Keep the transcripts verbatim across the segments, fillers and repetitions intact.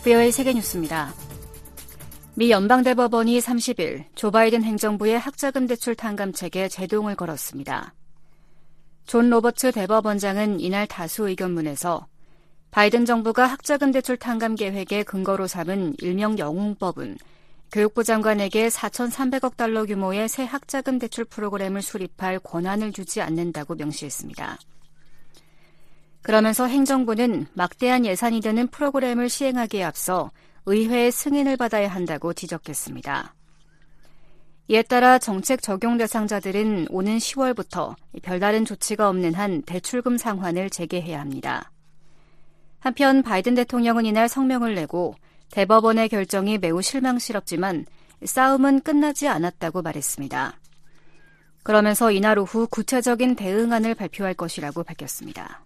브이오에이 세계뉴스입니다. 미 연방대법원이 삼십일 조 바이든 행정부의 학자금 대출 탕감책에 제동을 걸었습니다. 존 로버츠 대법원장은 이날 다수 의견문에서 바이든 정부가 학자금 대출 탕감 계획의 근거로 삼은 일명 영웅법은 교육부 장관에게 사천삼백억 달러 규모의 새 학자금 대출 프로그램을 수립할 권한을 주지 않는다고 명시했습니다. 그러면서 행정부는 막대한 예산이 드는 프로그램을 시행하기에 앞서 의회의 승인을 받아야 한다고 지적했습니다. 이에 따라 정책 적용 대상자들은 오는 시월부터 별다른 조치가 없는 한 대출금 상환을 재개해야 합니다. 한편 바이든 대통령은 이날 성명을 내고 대법원의 결정이 매우 실망스럽지만 싸움은 끝나지 않았다고 말했습니다. 그러면서 이날 오후 구체적인 대응안을 발표할 것이라고 밝혔습니다.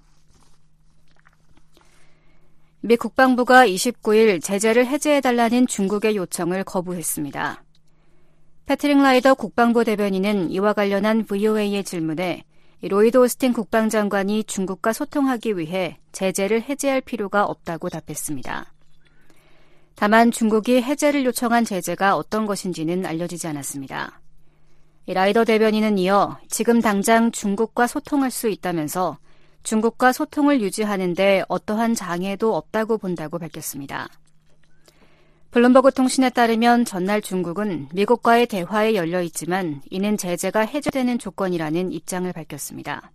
미 국방부가 이십구일 제재를 해제해달라는 중국의 요청을 거부했습니다. 패트릭 라이더 국방부 대변인은 이와 관련한 브이오에이의 질문에 로이드 오스틴 국방장관이 중국과 소통하기 위해 제재를 해제할 필요가 없다고 답했습니다. 다만 중국이 해제를 요청한 제재가 어떤 것인지는 알려지지 않았습니다. 라이더 대변인은 이어 지금 당장 중국과 소통할 수 있다면서 중국과 소통을 유지하는 데 어떠한 장애도 없다고 본다고 밝혔습니다. 블룸버그 통신에 따르면 전날 중국은 미국과의 대화에 열려 있지만 이는 제재가 해제되는 조건이라는 입장을 밝혔습니다.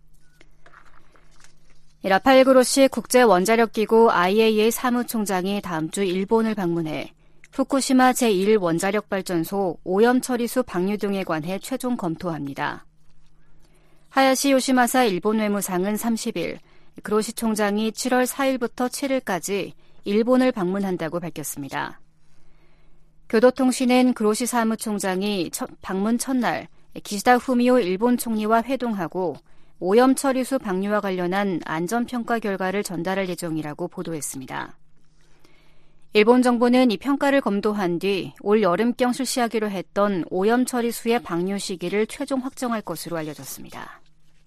라파엘 그로시 국제원자력기구 아이에이이에이 사무총장이 다음 주 일본을 방문해 후쿠시마 제일 원자력발전소 오염 처리수 방류 등에 관해 최종 검토합니다. 하야시 요시마사 일본 외무상은 삼십일 그로시 총장이 칠월 사일부터 칠일까지 일본을 방문한다고 밝혔습니다. 교도통신은 그로시 사무총장이 첫, 방문 첫날 기시다 후미오 일본 총리와 회동하고 오염 처리수 방류와 관련한 안전평가 결과를 전달할 예정이라고 보도했습니다. 일본 정부는 이 평가를 검토한 뒤 올 여름경 실시하기로 했던 오염 처리수의 방류 시기를 최종 확정할 것으로 알려졌습니다.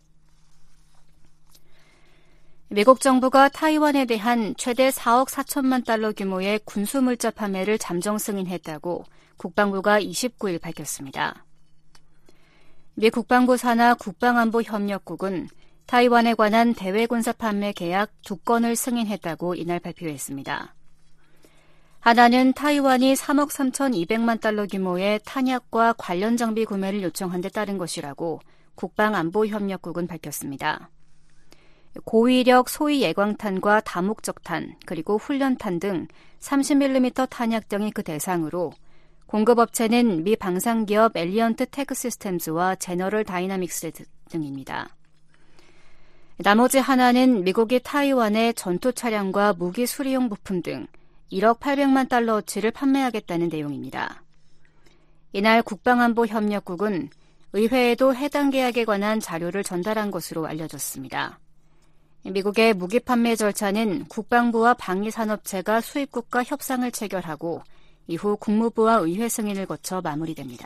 미국 정부가 타이완에 대한 최대 사억 사천만 달러 규모의 군수물자 판매를 잠정 승인했다고 국방부가 이십구일 밝혔습니다. 미 국방부 산하 국방안보협력국은 타이완에 관한 대외군사 판매 계약 두 건을 승인했다고 이날 발표했습니다. 하나는 타이완이 삼억 삼천이백만 달러 규모의 탄약과 관련 장비 구매를 요청한 데 따른 것이라고 국방안보협력국은 밝혔습니다. 고위력 소위 예광탄과 다목적탄 그리고 훈련탄 등 삼십 밀리미터 탄약 등이 그 대상으로 공급업체는 미 방산기업 엘리언트 테크 시스템즈와 제너럴 다이나믹스 등입니다. 나머지 하나는 미국이 타이완에 전투 차량과 무기 수리용 부품 등 일억 팔백만 달러어치를 판매하겠다는 내용입니다. 이날 국방안보협력국은 의회에도 해당 계약에 관한 자료를 전달한 것으로 알려졌습니다. 미국의 무기 판매 절차는 국방부와 방위산업체가 수입국과 협상을 체결하고 이후 국무부와 의회 승인을 거쳐 마무리됩니다.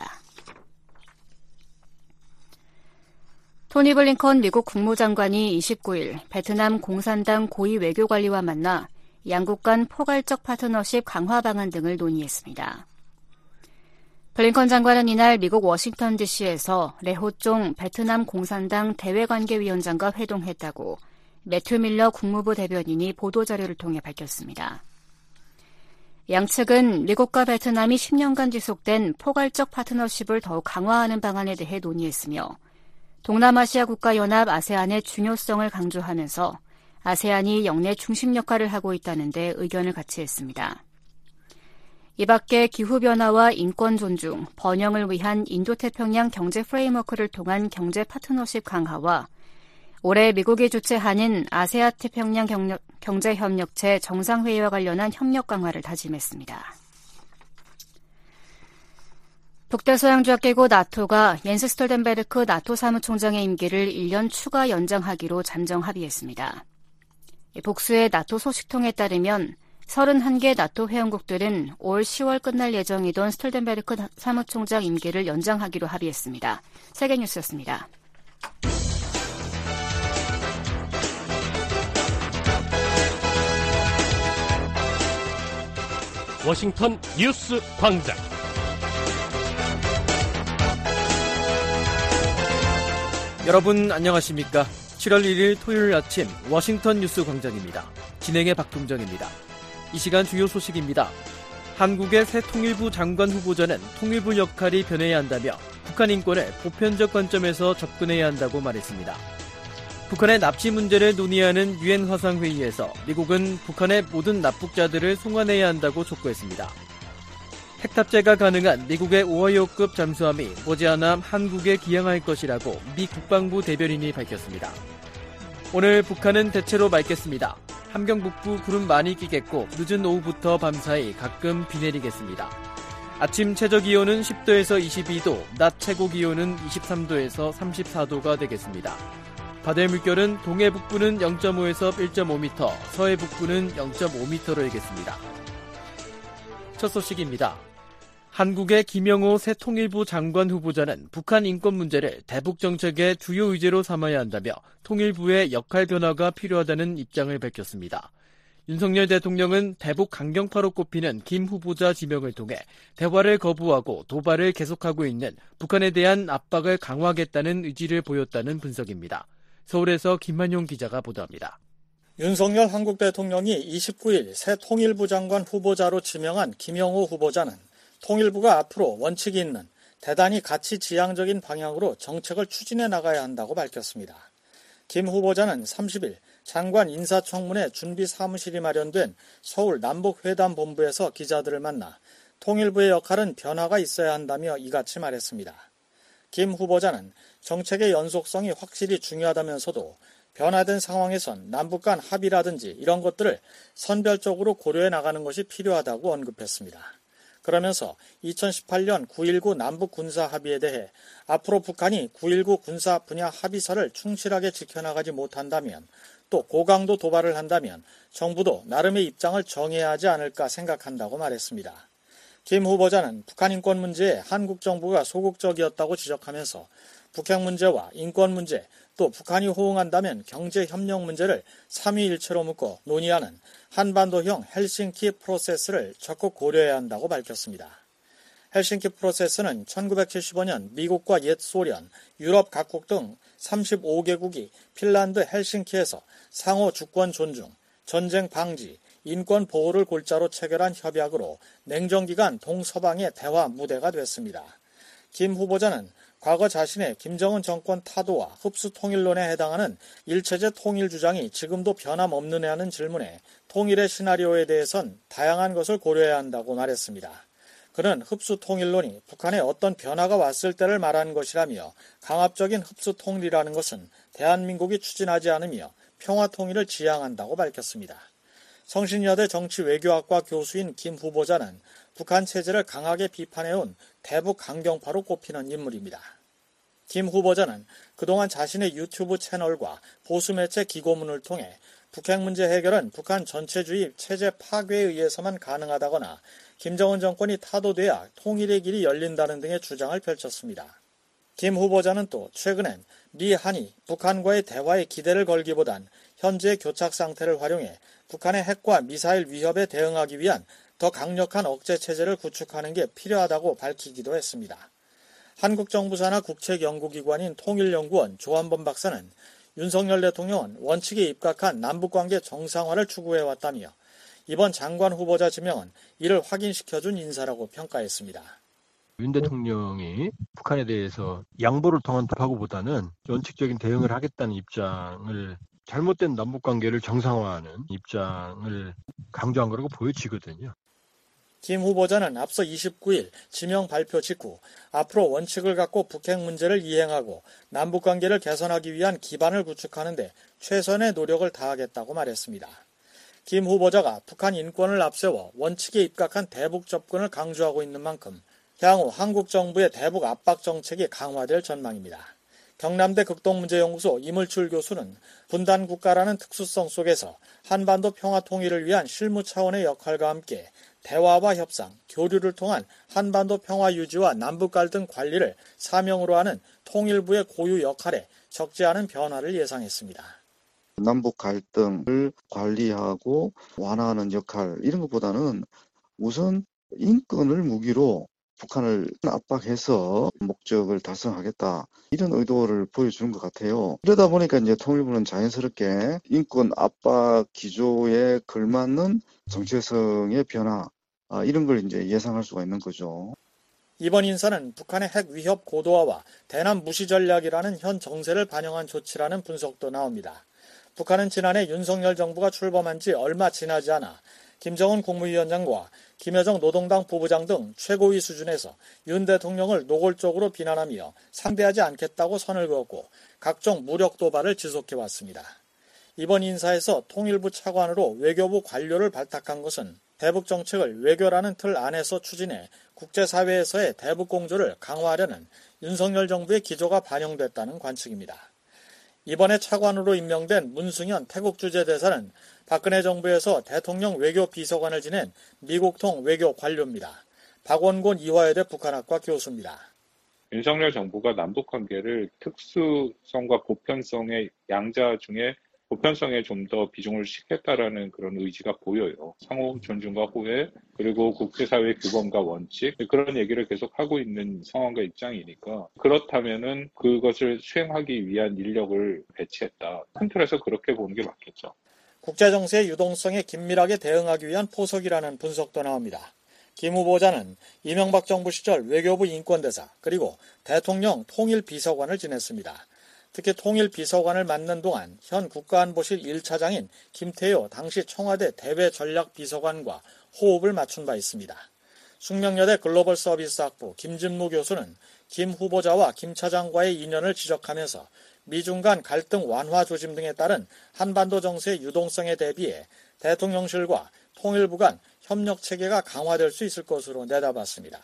토니 블링컨 미국 국무장관이 이십구일 베트남 공산당 고위 외교관리와 만나 양국 간 포괄적 파트너십 강화 방안 등을 논의했습니다. 블링컨 장관은 이날 미국 워싱턴 디씨에서 레호종 베트남 공산당 대외관계위원장과 회동했다고 매튜 밀러 국무부 대변인이 보도자료를 통해 밝혔습니다. 양측은 미국과 베트남이 십 년간 지속된 포괄적 파트너십을 더욱 강화하는 방안에 대해 논의했으며 동남아시아 국가연합 아세안의 중요성을 강조하면서 아세안이 영내 중심 역할을 하고 있다는 데 의견을 같이 했습니다. 이 밖에 기후변화와 인권 존중, 번영을 위한 인도태평양 경제 프레임워크를 통한 경제 파트너십 강화와 올해 미국이 주최하는 아세아 태평양 경제협력체 정상회의와 관련한 협력 강화를 다짐했습니다. 북대서양조약기구 나토가 옌스 스톨텐베르크 나토 사무총장의 임기를 일 년 추가 연장하기로 잠정 합의했습니다. 복수의 나토 소식통에 따르면 서른한 개 나토 회원국들은 올 시월 끝날 예정이던 스톨텐베르크 사무총장 임기를 연장하기로 합의했습니다. 세계뉴스였습니다. 워싱턴 뉴스 광장. 여러분 안녕하십니까? 칠월 일일 토요일 아침 워싱턴 뉴스 광장입니다. 진행의 박동정입니다. 이 시간 주요 소식입니다. 한국의 새 통일부 장관 후보자는 통일부 역할이 변해야 한다며 북한 인권을 보편적 관점에서 접근해야 한다고 말했습니다. 북한의 납치 문제를 논의하는 유엔 화상회의에서 미국은 북한의 모든 납북자들을 송환해야 한다고 촉구했습니다. 핵탑재가 가능한 미국의 오하이오급 잠수함이 머지않아 한국에 기항할 것이라고 미 국방부 대변인이 밝혔습니다. 오늘 북한은 대체로 맑겠습니다. 함경 북부 구름 많이 끼겠고 늦은 오후부터 밤사이 가끔 비 내리겠습니다. 아침 최저기온은 십 도에서 이십이 도, 낮 최고기온은 이십삼 도에서 삼십사 도가 되겠습니다. 바다의 물결은 동해 북부는 영 점 오에서 일 점 오 미터, 서해 북부는 영 점 오 미터로 일겠습니다. 첫 소식입니다. 한국의 김영호 새 통일부 장관 후보자는 북한 인권 문제를 대북 정책의 주요 의제로 삼아야 한다며 통일부의 역할 변화가 필요하다는 입장을 밝혔습니다. 윤석열 대통령은 대북 강경파로 꼽히는 김 후보자 지명을 통해 대화를 거부하고 도발을 계속하고 있는 북한에 대한 압박을 강화하겠다는 의지를 보였다는 분석입니다. 서울에서 김만용 기자가 보도합니다. 윤석열 한국 대통령이 이십구일 새 통일부 장관 후보자로 지명한 김영호 후보자는 통일부가 앞으로 원칙이 있는 대단히 가치 지향적인 방향으로 정책을 추진해 나가야 한다고 밝혔습니다. 김 후보자는 삼십일 장관 인사청문회 준비 사무실이 마련된 서울 남북회담본부에서 기자들을 만나 통일부의 역할은 변화가 있어야 한다며 이같이 말했습니다. 김 후보자는 정책의 연속성이 확실히 중요하다면서도 변화된 상황에선 남북 간 합의라든지 이런 것들을 선별적으로 고려해 나가는 것이 필요하다고 언급했습니다. 그러면서 이천십팔년 구일구 남북 군사 합의에 대해 앞으로 북한이 구일구 군사 분야 합의서를 충실하게 지켜나가지 못한다면 또 고강도 도발을 한다면 정부도 나름의 입장을 정해야 하지 않을까 생각한다고 말했습니다. 김 후보자는 북한 인권 문제에 한국 정부가 소극적이었다고 지적하면서 북핵 문제와 인권 문제, 또 북한이 호응한다면 경제협력 문제를 삼위일체로 묶어 논의하는 한반도형 헬싱키 프로세스를 적극 고려해야 한다고 밝혔습니다. 헬싱키 프로세스는 천구백칠십오년 미국과 옛 소련, 유럽 각국 등 삼십오 개국이 핀란드 헬싱키에서 상호 주권 존중, 전쟁 방지, 인권 보호를 골자로 체결한 협약으로 냉전기간 동서방의 대화 무대가 됐습니다. 김 후보자는 과거 자신의 김정은 정권 타도와 흡수 통일론에 해당하는 일체제 통일 주장이 지금도 변함없느냐 하는 질문에 통일의 시나리오에 대해선 다양한 것을 고려해야 한다고 말했습니다. 그는 흡수 통일론이 북한에 어떤 변화가 왔을 때를 말하는 것이라며 강압적인 흡수 통일이라는 것은 대한민국이 추진하지 않으며 평화 통일을 지향한다고 밝혔습니다. 성신여대 정치외교학과 교수인 김 후보자는 북한 체제를 강하게 비판해온 대북 강경파로 꼽히는 인물입니다. 김 후보자는 그동안 자신의 유튜브 채널과 보수매체 기고문을 통해 북핵 문제 해결은 북한 전체주의 체제 파괴에 의해서만 가능하다거나 김정은 정권이 타도돼야 통일의 길이 열린다는 등의 주장을 펼쳤습니다. 김 후보자는 또 최근엔 미, 한이 북한과의 대화에 기대를 걸기보단 현재의 교착 상태를 활용해 북한의 핵과 미사일 위협에 대응하기 위한 더 강력한 억제체제를 구축하는 게 필요하다고 밝히기도 했습니다. 한국 정부 산하 국책연구기관인 통일연구원 조한범 박사는 윤석열 대통령은 원칙에 입각한 남북관계 정상화를 추구해왔다며 이번 장관 후보자 지명은 이를 확인시켜준 인사라고 평가했습니다. 윤 대통령이 북한에 대해서 양보를 통한 도파구보다는 원칙적인 대응을 하겠다는 입장을 잘못된 남북관계를 정상화하는 입장을 강조한 거라고 보여지거든요. 김 후보자는 앞서 이십구일 지명 발표 직후 앞으로 원칙을 갖고 북핵 문제를 이행하고 남북관계를 개선하기 위한 기반을 구축하는 데 최선의 노력을 다하겠다고 말했습니다. 김 후보자가 북한 인권을 앞세워 원칙에 입각한 대북 접근을 강조하고 있는 만큼 향후 한국 정부의 대북 압박 정책이 강화될 전망입니다. 경남대 극동문제연구소 이물출 교수는 분단 국가라는 특수성 속에서 한반도 평화 통일을 위한 실무 차원의 역할과 함께 대화와 협상, 교류를 통한 한반도 평화 유지와 남북 갈등 관리를 사명으로 하는 통일부의 고유 역할에 적지 않은 변화를 예상했습니다. 남북 갈등을 관리하고 완화하는 역할 이런 것보다는 우선 인권을 무기로 북한을 압박해서 목적을 달성하겠다. 이런 의도를 보여주는 것 같아요. 이러다 보니까 이제 통일부는 자연스럽게 인권 압박 기조에 걸맞는 정체성의 변화, 아, 이런 걸 이제 예상할 수가 있는 거죠. 이번 인사는 북한의 핵 위협 고도화와 대남 무시 전략이라는 현 정세를 반영한 조치라는 분석도 나옵니다. 북한은 지난해 윤석열 정부가 출범한 지 얼마 지나지 않아 김정은 국무위원장과 김여정 노동당 부부장 등 최고위 수준에서 윤 대통령을 노골적으로 비난하며 상대하지 않겠다고 선을 그었고 각종 무력 도발을 지속해왔습니다. 이번 인사에서 통일부 차관으로 외교부 관료를 발탁한 것은 대북 정책을 외교라는 틀 안에서 추진해 국제사회에서의 대북 공조를 강화하려는 윤석열 정부의 기조가 반영됐다는 관측입니다. 이번에 차관으로 임명된 문승현 태국 주재대사는 박근혜 정부에서 대통령 외교비서관을 지낸 미국통 외교 관료입니다. 박원곤 이화여대 북한학과 교수입니다. 윤석열 정부가 남북관계를 특수성과 보편성의 양자 중에 보편성에 좀 더 비중을 싣겠다라는 그런 의지가 보여요. 상호 존중과 호혜, 그리고 국제사회 규범과 원칙, 그런 얘기를 계속 하고 있는 상황과 입장이니까 그렇다면은 그것을 수행하기 위한 인력을 배치했다. 큰 틀에서 그렇게 보는 게 맞겠죠. 국제정세의 유동성에 긴밀하게 대응하기 위한 포석이라는 분석도 나옵니다. 김 후보자는 이명박 정부 시절 외교부 인권대사 그리고 대통령 통일비서관을 지냈습니다. 특히 통일비서관을 맡는 동안 현 국가안보실 일 차장인 김태효 당시 청와대 대외전략비서관과 호흡을 맞춘 바 있습니다. 숙명여대 글로벌서비스학부 김진무 교수는 김 후보자와 김 차장과의 인연을 지적하면서 미중 간 갈등 완화 조짐 등에 따른 한반도 정세의 유동성에 대비해 대통령실과 통일부 간 협력 체계가 강화될 수 있을 것으로 내다봤습니다.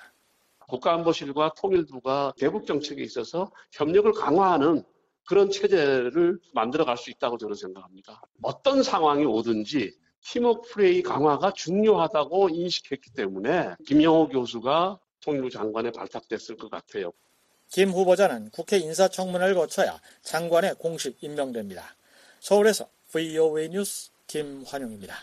국가안보실과 통일부가 대북 정책에 있어서 협력을 강화하는 그런 체제를 만들어갈 수 있다고 저는 생각합니다. 어떤 상황이 오든지 팀워크 플레이 강화가 중요하다고 인식했기 때문에 김영호 교수가 통일부 장관에 발탁됐을 것 같아요. 김 후보자는 국회 인사청문회를 거쳐야 장관에 공식 임명됩니다. 서울에서 브이오에이 뉴스 김환용입니다.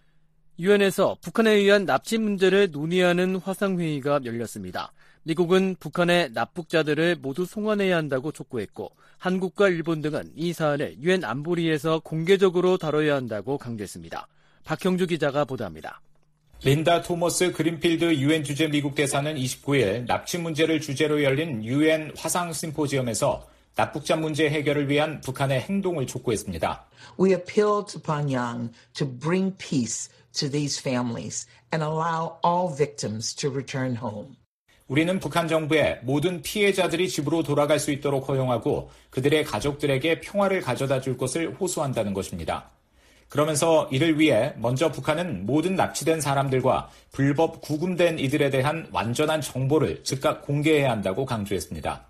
유엔에서 북한에 의한 납치 문제를 논의하는 화상회의가 열렸습니다. 미국은 북한의 납북자들을 모두 송환해야 한다고 촉구했고 한국과 일본 등은 이 사안을 유엔 안보리에서 공개적으로 다뤄야 한다고 강조했습니다. 박형주 기자가 보도합니다. 린다 토머스 그린필드 유엔 주재 미국 대사는 이십구일 납치 문제를 주제로 열린 유엔 화상 심포지엄에서 납북자 문제 해결을 위한 북한의 행동을 촉구했습니다. We appeal to Pyongyang to bring peace to these families and allow all victims to return home. 우리는 북한 정부에 모든 피해자들이 집으로 돌아갈 수 있도록 허용하고 그들의 가족들에게 평화를 가져다 줄 것을 호소한다는 것입니다. 그러면서 이를 위해 먼저 북한은 모든 납치된 사람들과 불법 구금된 이들에 대한 완전한 정보를 즉각 공개해야 한다고 강조했습니다.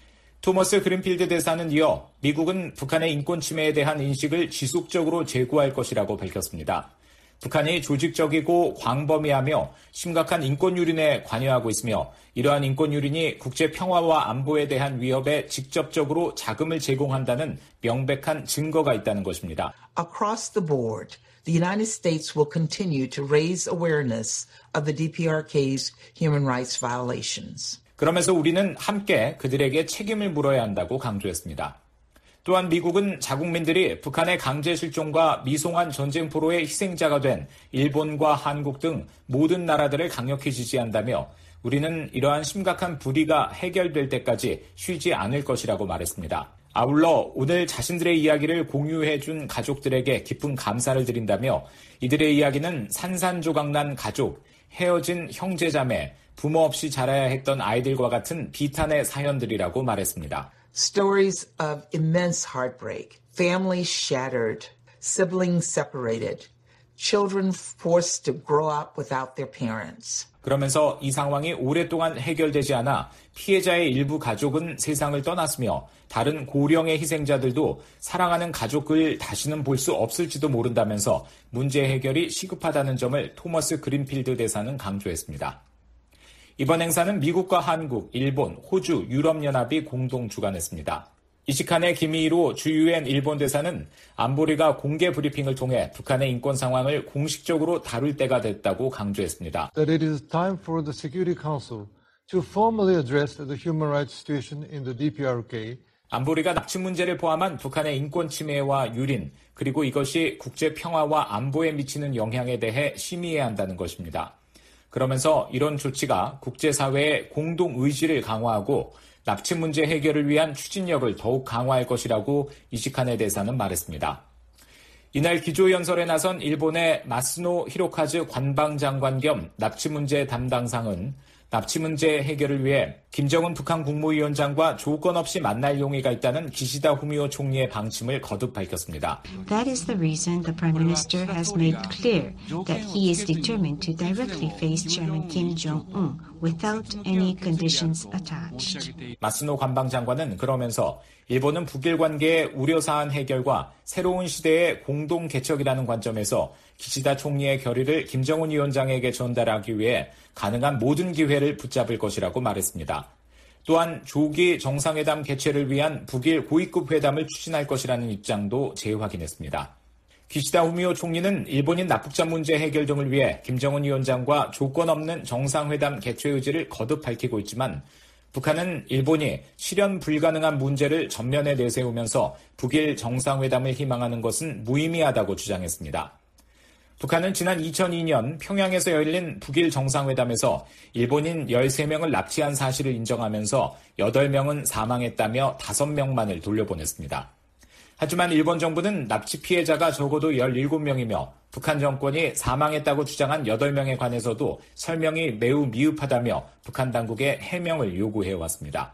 토머스 그린필드 대사는 이어 미국은 북한의 인권 침해에 대한 인식을 지속적으로 제고할 것이라고 밝혔습니다. 북한이 조직적이고 광범위하며 심각한 인권 유린에 관여하고 있으며 이러한 인권 유린이 국제 평화와 안보에 대한 위협에 직접적으로 자금을 제공한다는 명백한 증거가 있다는 것입니다. Across the board, the United States will continue to raise awareness of the 디피아르케이's human rights violations. 그러면서 우리는 함께 그들에게 책임을 물어야 한다고 강조했습니다. 또한 미국은 자국민들이 북한의 강제 실종과 미송환 전쟁포로의 희생자가 된 일본과 한국 등 모든 나라들을 강력히 지지한다며 우리는 이러한 심각한 불의가 해결될 때까지 쉬지 않을 것이라고 말했습니다. 아울러 오늘 자신들의 이야기를 공유해준 가족들에게 깊은 감사를 드린다며 이들의 이야기는 산산조각난 가족, 헤어진 형제자매, 부모 없이 자라야 했던 아이들과 같은 비탄의 사연들이라고 말했습니다. Stories of immense heartbreak, families shattered, siblings separated, children forced to grow up without their parents. 그러면서 이 상황이 오랫동안 해결되지 않아 피해자의 일부 가족은 세상을 떠났으며 다른 고령의 희생자들도 사랑하는 가족을 다시는 볼 수 없을지도 모른다면서 문제 해결이 시급하다는 점을 토머스 그린필드 대사는 강조했습니다. 이번 행사는 미국과 한국, 일본, 호주, 유럽연합이 공동 주관했습니다. 이시카네 기미히로 주유엔 일본 대사는 안보리가 공개 브리핑을 통해 북한의 인권 상황을 공식적으로 다룰 때가 됐다고 강조했습니다. That it is time for the Security Council to formally address the human rights situation in the 디피아르케이. 안보리가 납치 문제를 포함한 북한의 인권 침해와 유린, 그리고 이것이 국제 평화와 안보에 미치는 영향에 대해 심의해야 한다는 것입니다. 그러면서 이런 조치가 국제사회의 공동 의지를 강화하고 납치 문제 해결을 위한 추진력을 더욱 강화할 것이라고 이시카네 대사는 말했습니다. 이날 기조연설에 나선 일본의 마스노 히로카즈 관방장관 겸 납치 문제 담당상은 납치 문제 해결을 위해 김정은 북한 국무위원장과 조건 없이 만날 용의가 있다는 기시다 후미오 총리의 방침을 거듭 밝혔습니다. That is the reason the Prime Minister has made clear that he is determined to directly face Chairman Kim Jong-un without any conditions attached. 마스노 관방장관은 그러면서 일본은 북일 관계의 우려사안 해결과 새로운 시대의 공동 개척이라는 관점에서 기시다 총리의 결의를 김정은 위원장에게 전달하기 위해 가능한 모든 기회를 붙잡을 것이라고 말했습니다. 또한 조기 정상회담 개최를 위한 북일 고위급 회담을 추진할 것이라는 입장도 재확인했습니다. 기시다 후미오 총리는 일본인 납북자 문제 해결 등을 위해 김정은 위원장과 조건 없는 정상회담 개최 의지를 거듭 밝히고 있지만 북한은 일본이 실현 불가능한 문제를 전면에 내세우면서 북일 정상회담을 희망하는 것은 무의미하다고 주장했습니다. 북한은 지난 이천이 년 평양에서 열린 북일 정상회담에서 일본인 열세 명을 납치한 사실을 인정하면서 여덟 명은 사망했다며 다섯 명만을 돌려보냈습니다. 하지만 일본 정부는 납치 피해자가 적어도 열일곱 명이며 북한 정권이 사망했다고 주장한 여덟 명에 관해서도 설명이 매우 미흡하다며 북한 당국에 해명을 요구해왔습니다.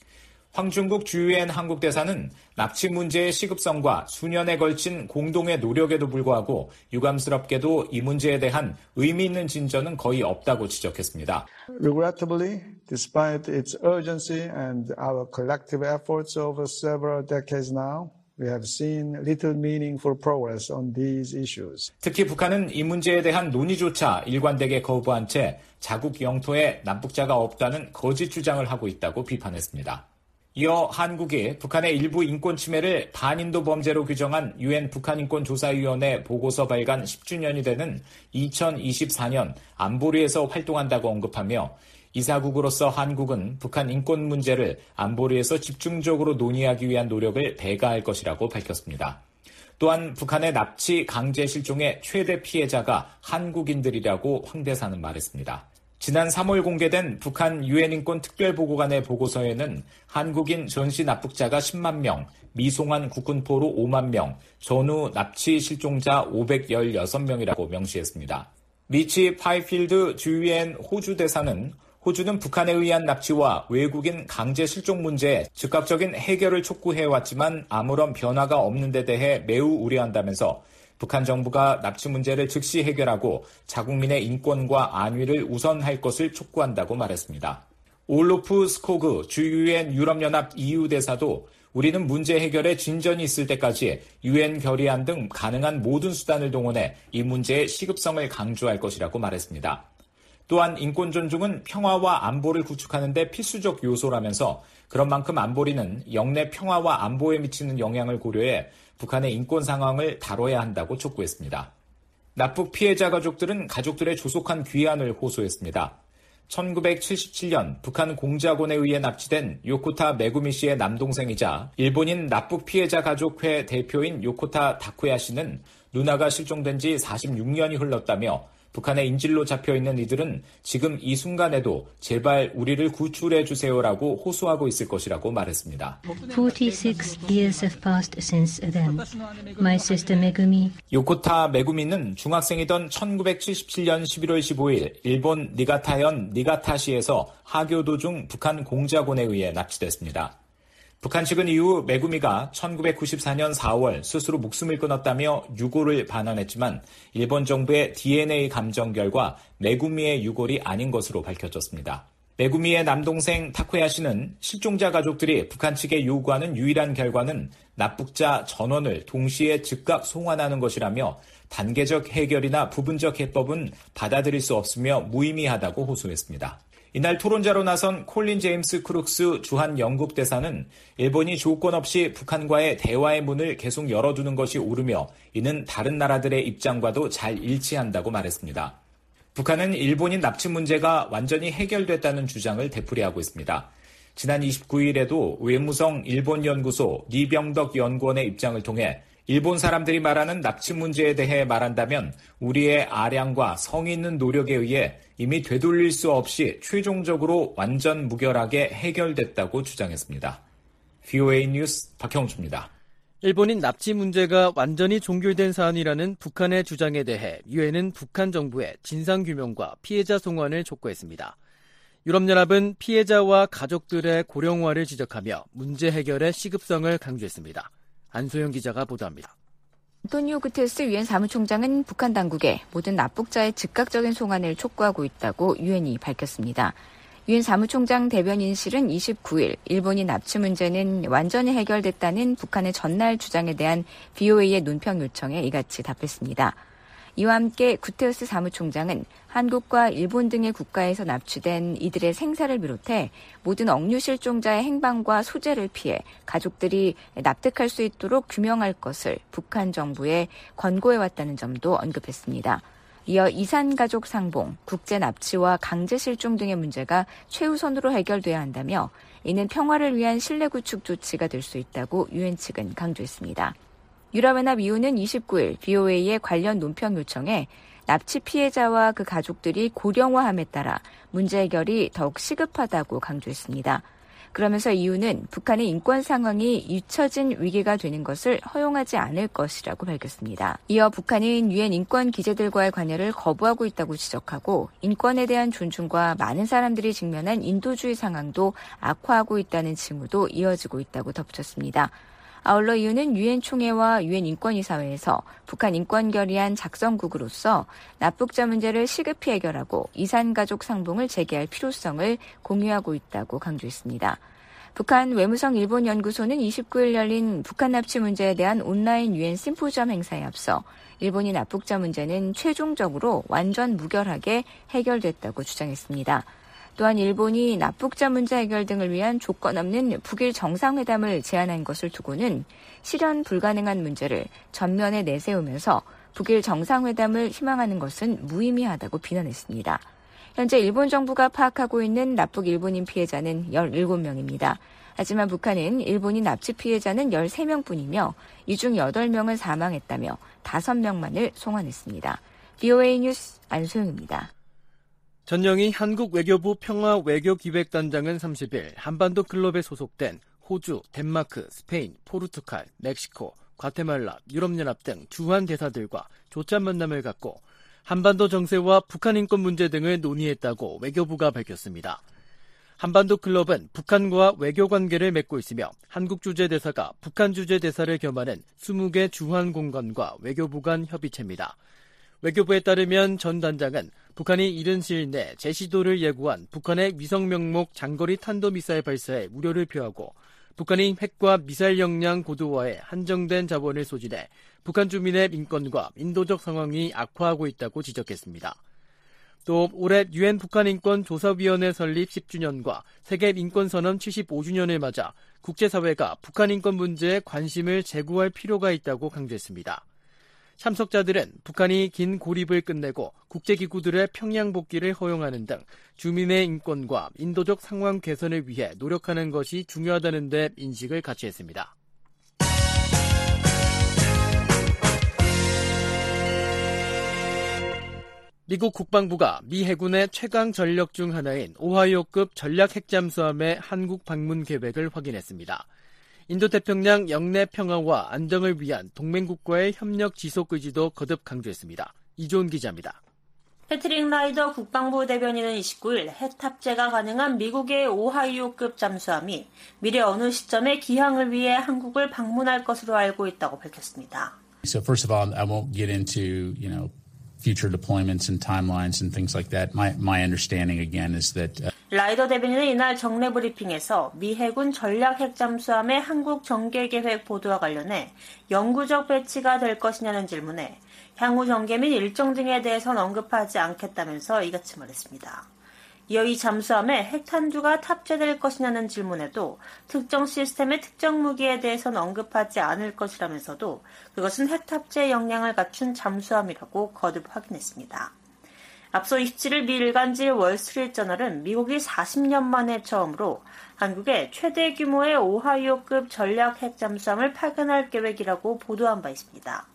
황중국 주유엔 한국 대사는 납치 문제의 시급성과 수년에 걸친 공동의 노력에도 불구하고 유감스럽게도 이 문제에 대한 의미 있는 진전은 거의 없다고 지적했습니다. Regrettably, despite its urgency and our collective efforts over several decades now, we have seen little meaningful progress on these issues. 특히 북한은 이 문제에 대한 논의조차 일관되게 거부한 채 자국 영토에 남북자가 없다는 거짓 주장을 하고 있다고 비판했습니다. 이어 한국이 북한의 일부 인권 침해를 반인도 범죄로 규정한 유엔 북한인권조사위원회 보고서 발간 십 주년이 되는 이천이십사 년 안보리에서 활동한다고 언급하며 이사국으로서 한국은 북한 인권 문제를 안보리에서 집중적으로 논의하기 위한 노력을 배가할 것이라고 밝혔습니다. 또한 북한의 납치 강제 실종의 최대 피해자가 한국인들이라고 황 대사는 말했습니다. 지난 삼월 공개된 북한 유엔 인권 특별보고관의 보고서에는 한국인 전시 납북자가 십만 명, 미송환 국군포로 오만 명, 전후 납치 실종자 오백십육 명이라고 명시했습니다. 리치 파이필드 주유엔 호주 대사는 호주는 북한에 의한 납치와 외국인 강제 실종 문제에 즉각적인 해결을 촉구해왔지만 아무런 변화가 없는 데 대해 매우 우려한다면서 북한 정부가 납치 문제를 즉시 해결하고 자국민의 인권과 안위를 우선할 것을 촉구한다고 말했습니다. 올로프 스코그 주유엔 유럽연합 이유 대사도 우리는 문제 해결에 진전이 있을 때까지 유엔 결의안 등 가능한 모든 수단을 동원해 이 문제의 시급성을 강조할 것이라고 말했습니다. 또한 인권 존중은 평화와 안보를 구축하는 데 필수적 요소라면서 그런 만큼 안보리는 영내 평화와 안보에 미치는 영향을 고려해 북한의 인권 상황을 다뤄야 한다고 촉구했습니다. 납북 피해자 가족들은 가족들의 조속한 귀환을 호소했습니다. 천구백칠십칠 년 북한 공작원에 의해 납치된 요코타 메구미 씨의 남동생이자 일본인 납북 피해자 가족회 대표인 요코타 다쿠야 씨는 누나가 실종된 지 사십육 년이 흘렀다며 북한의 인질로 잡혀있는 이들은 지금 이 순간에도 제발 우리를 구출해 주세요라고 호소하고 있을 것이라고 말했습니다. forty-six years have passed since then. My sister Megumi. 요코타 메구미는 중학생이던 천구백칠십칠 년 십일월 십오일 일본 니가타현 니가타시에서 하교 도중 북한 공작원에 의해 납치됐습니다. 북한 측은 이후 메구미가 천구백구십사 년 사월 스스로 목숨을 끊었다며 유골을 반환했지만 일본 정부의 디엔에이 감정 결과 메구미의 유골이 아닌 것으로 밝혀졌습니다. 메구미의 남동생 타쿠야 씨는 실종자 가족들이 북한 측에 요구하는 유일한 결과는 납북자 전원을 동시에 즉각 송환하는 것이라며 단계적 해결이나 부분적 해법은 받아들일 수 없으며 무의미하다고 호소했습니다. 이날 토론자로 나선 콜린 제임스 크룩스 주한 영국 대사는 일본이 조건 없이 북한과의 대화의 문을 계속 열어두는 것이 옳으며 이는 다른 나라들의 입장과도 잘 일치한다고 말했습니다. 북한은 일본인 납치 문제가 완전히 해결됐다는 주장을 되풀이하고 있습니다. 지난 이십구일에도 외무성 일본연구소 리병덕 연구원의 입장을 통해 일본 사람들이 말하는 납치 문제에 대해 말한다면 우리의 아량과 성의 있는 노력에 의해 이미 되돌릴 수 없이 최종적으로 완전 무결하게 해결됐다고 주장했습니다. 브이오에이 뉴스 박형주입니다. 일본인 납치 문제가 완전히 종결된 사안이라는 북한의 주장에 대해 유엔은 북한 정부의 진상규명과 피해자 송환을 촉구했습니다. 유럽연합은 피해자와 가족들의 고령화를 지적하며 문제 해결의 시급성을 강조했습니다. 안소영 기자가 보도합니다. 안토니오 구테르스 유엔 사무총장은 북한 당국에 모든 납북자의 즉각적인 송환을 촉구하고 있다고 유엔이 밝혔습니다. 유엔 사무총장 대변인실은 이십구일 일본인 납치 문제는 완전히 해결됐다는 북한의 전날 주장에 대한 브이오에이의 논평 요청에 이같이 답했습니다. 이와 함께 구테르스 사무총장은 한국과 일본 등의 국가에서 납치된 이들의 생사를 비롯해 모든 억류 실종자의 행방과 소재를 피해 가족들이 납득할 수 있도록 규명할 것을 북한 정부에 권고해왔다는 점도 언급했습니다. 이어 이산가족 상봉, 국제 납치와 강제 실종 등의 문제가 최우선으로 해결돼야 한다며 이는 평화를 위한 신뢰 구축 조치가 될 수 있다고 유엔 측은 강조했습니다. 유럽연합 이후는 이십구일 브이오에이의 관련 논평 요청에 납치 피해자와 그 가족들이 고령화함에 따라 문제 해결이 더욱 시급하다고 강조했습니다. 그러면서 이유는 북한의 인권 상황이 잊혀진 위기가 되는 것을 허용하지 않을 것이라고 밝혔습니다. 이어 북한은 유엔 인권 기재들과의 관여를 거부하고 있다고 지적하고 인권에 대한 존중과 많은 사람들이 직면한 인도주의 상황도 악화하고 있다는 징후도 이어지고 있다고 덧붙였습니다. 아울러 이유는 유엔 총회와 유엔 인권이사회에서 북한 인권 결의안 작성국으로서 납북자 문제를 시급히 해결하고 이산가족 상봉을 재개할 필요성을 공유하고 있다고 강조했습니다. 북한 외무성 일본연구소는 이십구일 열린 북한 납치 문제에 대한 온라인 유엔 심포지엄 행사에 앞서 일본인 납북자 문제는 최종적으로 완전 무결하게 해결됐다고 주장했습니다. 또한 일본이 납북자 문제 해결 등을 위한 조건 없는 북일 정상회담을 제안한 것을 두고는 실현 불가능한 문제를 전면에 내세우면서 북일 정상회담을 희망하는 것은 무의미하다고 비난했습니다. 현재 일본 정부가 파악하고 있는 납북 일본인 피해자는 열일곱 명입니다. 하지만 북한은 일본인 납치 피해자는 열세 명뿐이며 이 중 여덟 명은 사망했다며 다섯 명만을 송환했습니다. 브이오에이 뉴스 안소영입니다. 전영희 한국 외교부 평화 외교기획단장은 삼십일 한반도 클럽에 소속된 호주, 덴마크, 스페인, 포르투갈, 멕시코, 과테말라, 유럽연합 등 주한 대사들과 조찬 만남을 갖고 한반도 정세와 북한 인권 문제 등을 논의했다고 외교부가 밝혔습니다. 한반도 클럽은 북한과 외교 관계를 맺고 있으며 한국 주재 대사가 북한 주재 대사를 겸하는 이십 개 주한 공간과 외교부 간 협의체입니다. 외교부에 따르면 전 단장은 북한이 이른 시일 내 제시도를 예고한 북한의 위성 명목 장거리 탄도미사일 발사에 우려를 표하고 북한이 핵과 미사일 역량 고도화에 한정된 자본을 소진해 북한 주민의 인권과 인도적 상황이 악화하고 있다고 지적했습니다. 또 올해 유엔 북한인권조사위원회 설립 십 주년과 세계인권선언 칠십오 주년을 맞아 국제사회가 북한 인권 문제에 관심을 제고할 필요가 있다고 강조했습니다. 참석자들은 북한이 긴 고립을 끝내고 국제기구들의 평양 복귀를 허용하는 등 주민의 인권과 인도적 상황 개선을 위해 노력하는 것이 중요하다는 데 인식을 같이 했습니다. 미국 국방부가 미 해군의 최강 전력 중 하나인 오하이오급 전략 핵잠수함의 한국 방문 계획을 확인했습니다. 인도태평양 영내 평화와 안정을 위한 동맹국과의 협력 지속 의지도 거듭 강조했습니다. 이조은 기자입니다. 패트릭 라이더 국방부 대변인은 이십구일 핵 탑재가 가능한 미국의 오하이오급 잠수함이 미래 어느 시점에 기항을 위해 한국을 방문할 것으로 알고 있다고 밝혔습니다. So first of all, I won't get into, you know, future deployments and timelines and things like that. My my understanding again is that uh... 라이더 대변인은 이날 정례 브리핑에서 미 해군 전략 핵잠수함의 한국 전개 계획 보도와 관련해 영구적 배치가 될 것이냐는 질문에 향후 전개 및 일정 등에 대해서는 언급하지 않겠다면서 이같이 말했습니다. 이어 이 잠수함에 핵탄두가 탑재될 것이냐는 질문에도 특정 시스템의 특정 무기에 대해서는 언급하지 않을 것이라면서도 그것은 핵 탑재 역량을 갖춘 잠수함이라고 거듭 확인했습니다. 앞서 이십칠 일 미 일간지 월스트리트저널은 미국이 사십 년 만에 처음으로 한국에 최대 규모의 오하이오급 전략 핵잠수함을 파견할 계획이라고 보도한 바 있습니다.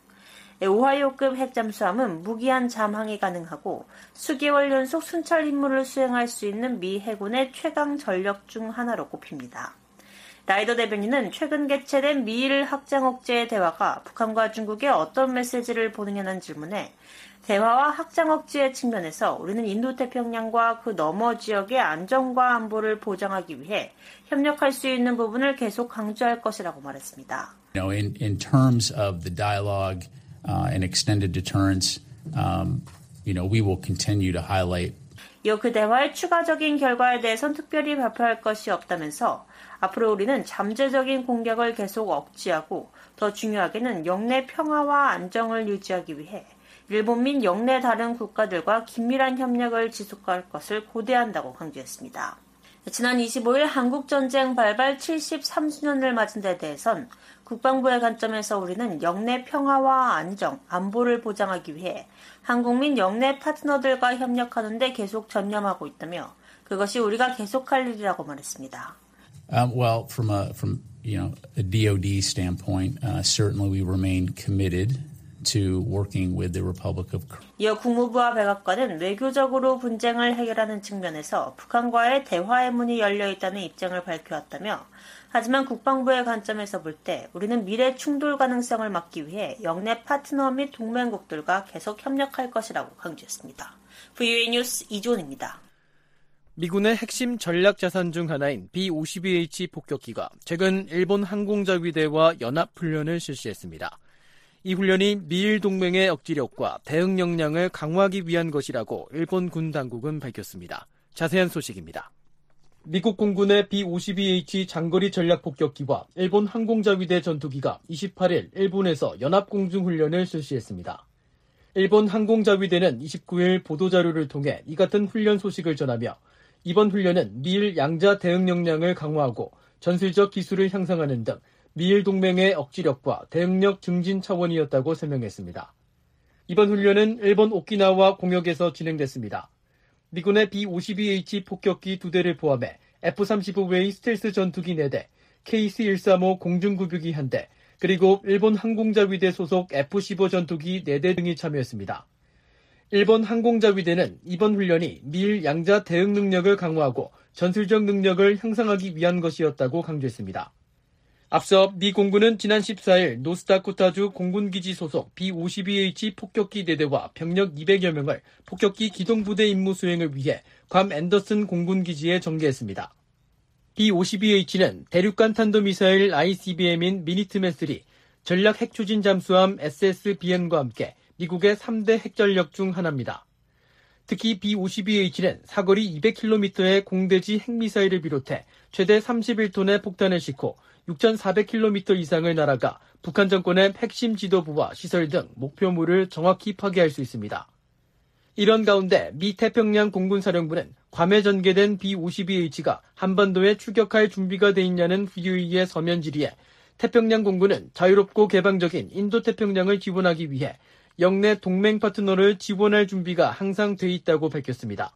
오하이오급 핵잠수함은 무기한 잠항이 가능하고 수개월 연속 순찰 임무를 수행할 수 있는 미 해군의 최강 전력 중 하나로 꼽힙니다. 라이더 대변인은 최근 개최된 미일 확장 억제의 대화가 북한과 중국에 어떤 메시지를 보내냐는 질문에 대화와 확장 억제의 측면에서 우리는 인도태평양과 그 너머 지역의 안정과 안보를 보장하기 위해 협력할 수 있는 부분을 계속 강조할 것이라고 말했습니다. You know, in, in terms of the dialogue uh, and extended deterrence, um, you know, we will continue to highlight. 이어 그 대화의 추가적인 결과에 대해선 특별히 발표할 것이 없다면서 앞으로 우리는 잠재적인 공격을 계속 억제하고 더 중요하게는 영내 평화와 안정을 유지하기 위해 일본 및 영내 다른 국가들과 긴밀한 협력을 지속할 것을 고대한다고 강조했습니다. 지난 이십오 일 한국전쟁 발발 칠십삼 주년을 맞은 데 대해선 국방부의 관점에서 우리는 영내 평화와 안정, 안보를 보장하기 위해 한국 및 영내 파트너들과 협력하는 데 계속 전념하고 있다며 그것이 우리가 계속할 일이라고 말했습니다. Um, well, from a from you know a D O D standpoint, uh, certainly we remain committed to working with the Republic of Korea. 이어 국무부와 백악관은 외교적으로 분쟁을 해결하는 측면에서 북한과의 대화의 문이 열려 있다는 입장을 밝혀왔다며 하지만 국방부의 관점에서 볼 때 우리는 미래 충돌 가능성을 막기 위해 영내 파트너 및 동맹국들과 계속 협력할 것이라고 강조했습니다. 브이오에이 뉴스 이존입니다. 미군의 핵심 전략 자산 중 하나인 비 오십이 에이치 폭격기가 최근 일본 항공자위대와 연합훈련을 실시했습니다. 이 훈련이 미일 동맹의 억지력과 대응 역량을 강화하기 위한 것이라고 일본 군 당국은 밝혔습니다. 자세한 소식입니다. 미국 공군의 비 오십이 에이치 장거리 전략 폭격기와 일본 항공자위대 전투기가 이십팔 일 일본에서 연합공중훈련을 실시했습니다. 일본 항공자위대는 이십구 일 보도자료를 통해 이 같은 훈련 소식을 전하며 이번 훈련은 미일 양자 대응 역량을 강화하고 전술적 기술을 향상하는 등 미일 동맹의 억지력과 대응력 증진 차원이었다고 설명했습니다. 이번 훈련은 일본 오키나와 공역에서 진행됐습니다. 미군의 비 오십이 에이치 폭격기 두 대를 포함해 에프 삼십오 웨이 스텔스 전투기 네 대, 케이씨 백삼십오 공중구비기 한 대, 그리고 일본 항공자위대 소속 에프 십오 전투기 네 대 등이 참여했습니다. 일본 항공자위대는 이번 훈련이 미일 양자 대응 능력을 강화하고 전술적 능력을 향상하기 위한 것이었다고 강조했습니다. 앞서 미 공군은 지난 십사 일 노스다코타주 공군기지 소속 비 오십이 에이치 폭격기 네 대와 병력 이백여 명을 폭격기 기동부대 임무 수행을 위해 괌 앤더슨 공군기지에 전개했습니다. 비 오십이 에이치는 대륙간 탄도미사일 아이씨비엠인 미니트맨 삼, 전략 핵추진 잠수함 에스에스비엔과 함께 미국의 삼 대 핵전력 중 하나입니다. 특히 비 오십이 에이치는 사거리 이백 킬로미터의 공대지 핵미사일을 비롯해 최대 삼십일 톤의 폭탄을 싣고 육천사백 킬로미터 이상을 날아가 북한 정권의 핵심 지도부와 시설 등 목표물을 정확히 파괴할 수 있습니다. 이런 가운데 미 태평양 공군사령부는 괌에 전개된 비 오십이 에이치가 한반도에 추격할 준비가 돼 있냐는 브이오에이의 서면 질의에 태평양 공군은 자유롭고 개방적인 인도태평양을 지원하기 위해 영내 동맹 파트너를 지원할 준비가 항상 돼 있다고 밝혔습니다.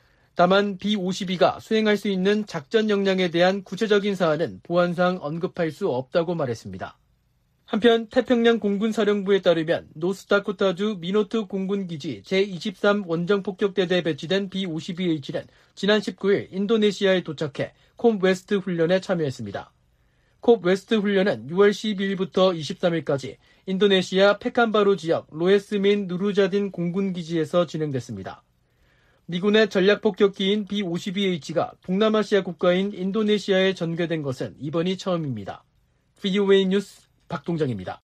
다만 비 오십이가 수행할 수 있는 작전 역량에 대한 구체적인 사안은 보안상 언급할 수 없다고 말했습니다. 한편 태평양 공군사령부에 따르면 노스다코타주 미노트 공군기지 제이십삼 원정폭격대대에 배치된 비 오십이 에이치는 지난 십구 일 인도네시아에 도착해 콤 웨스트 훈련에 참여했습니다. 콤 웨스트 훈련은 유월 십이일부터 이십삼일까지 인도네시아 페칸바루 지역 로에스민 누르자딘 공군기지에서 진행됐습니다. 미군의 전략폭격기인 비 오십이 에이치가 동남아시아 국가인 인도네시아에 전개된 것은 이번이 처음입니다. 브이오에이 뉴스 박동정입니다.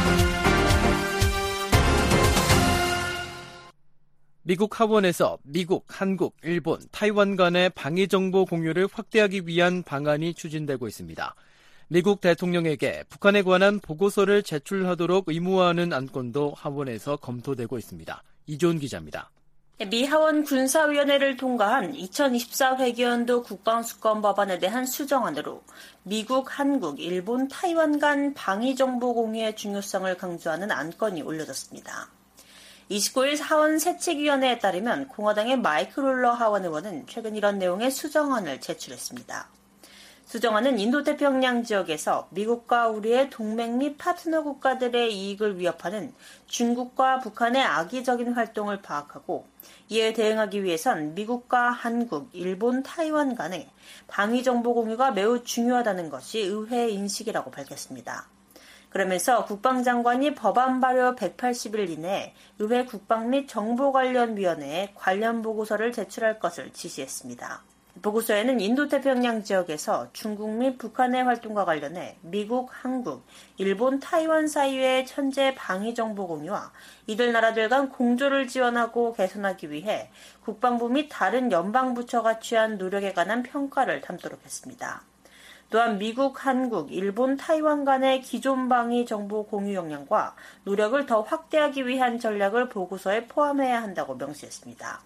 미국 하원에서 미국, 한국, 일본, 타이완 간의 방위정보 공유를 확대하기 위한 방안이 추진되고 있습니다. 미국 대통령에게 북한에 관한 보고서를 제출하도록 의무화하는 안건도 하원에서 검토되고 있습니다. 이존 기자입니다. 미 하원 군사위원회를 통과한 이천이십사 회계연도 국방수권 법안에 대한 수정안으로 미국, 한국, 일본, 타이완 간 방위정보 공유의 중요성을 강조하는 안건이 올려졌습니다. 이십구일 하원 세칙위원회에 따르면 공화당의 마이크 룰러 하원 의원은 최근 이런 내용의 수정안을 제출했습니다. 수정안은 인도태평양 지역에서 미국과 우리의 동맹 및 파트너 국가들의 이익을 위협하는 중국과 북한의 악의적인 활동을 파악하고 이에 대응하기 위해선 미국과 한국, 일본, 타이완 간의 방위정보 공유가 매우 중요하다는 것이 의회의 인식이라고 밝혔습니다. 그러면서 국방장관이 법안 발효 백팔십 일 이내에 의회 국방 및 정보 관련 위원회에 관련 보고서를 제출할 것을 지시했습니다. 보고서에는 인도태평양 지역에서 중국 및 북한의 활동과 관련해 미국, 한국, 일본, 타이완 사이의 현재 방위정보 공유와 이들 나라들 간 공조를 지원하고 개선하기 위해 국방부 및 다른 연방부처가 취한 노력에 관한 평가를 담도록 했습니다. 또한 미국, 한국, 일본, 타이완 간의 기존 방위 정보 공유 역량과 노력을 더 확대하기 위한 전략을 보고서에 포함해야 한다고 명시했습니다.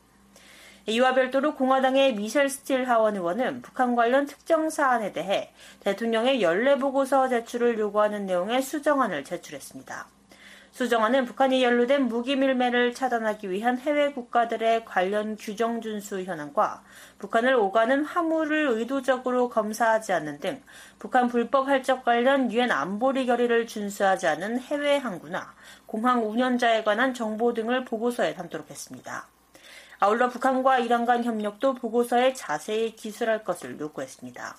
이와 별도로 공화당의 미셸 스틸 하원 의원은 북한 관련 특정 사안에 대해 대통령의 연례보고서 제출을 요구하는 내용의 수정안을 제출했습니다. 수정안은 북한이 연루된 무기 밀매를 차단하기 위한 해외 국가들의 관련 규정 준수 현황과 북한을 오가는 화물을 의도적으로 검사하지 않는 등 북한 불법 활적 관련 유엔 안보리 결의를 준수하지 않은 해외 항구나 공항 운영자에 관한 정보 등을 보고서에 담도록 했습니다. 아울러 북한과 이란 간 협력도 보고서에 자세히 기술할 것을 요구했습니다.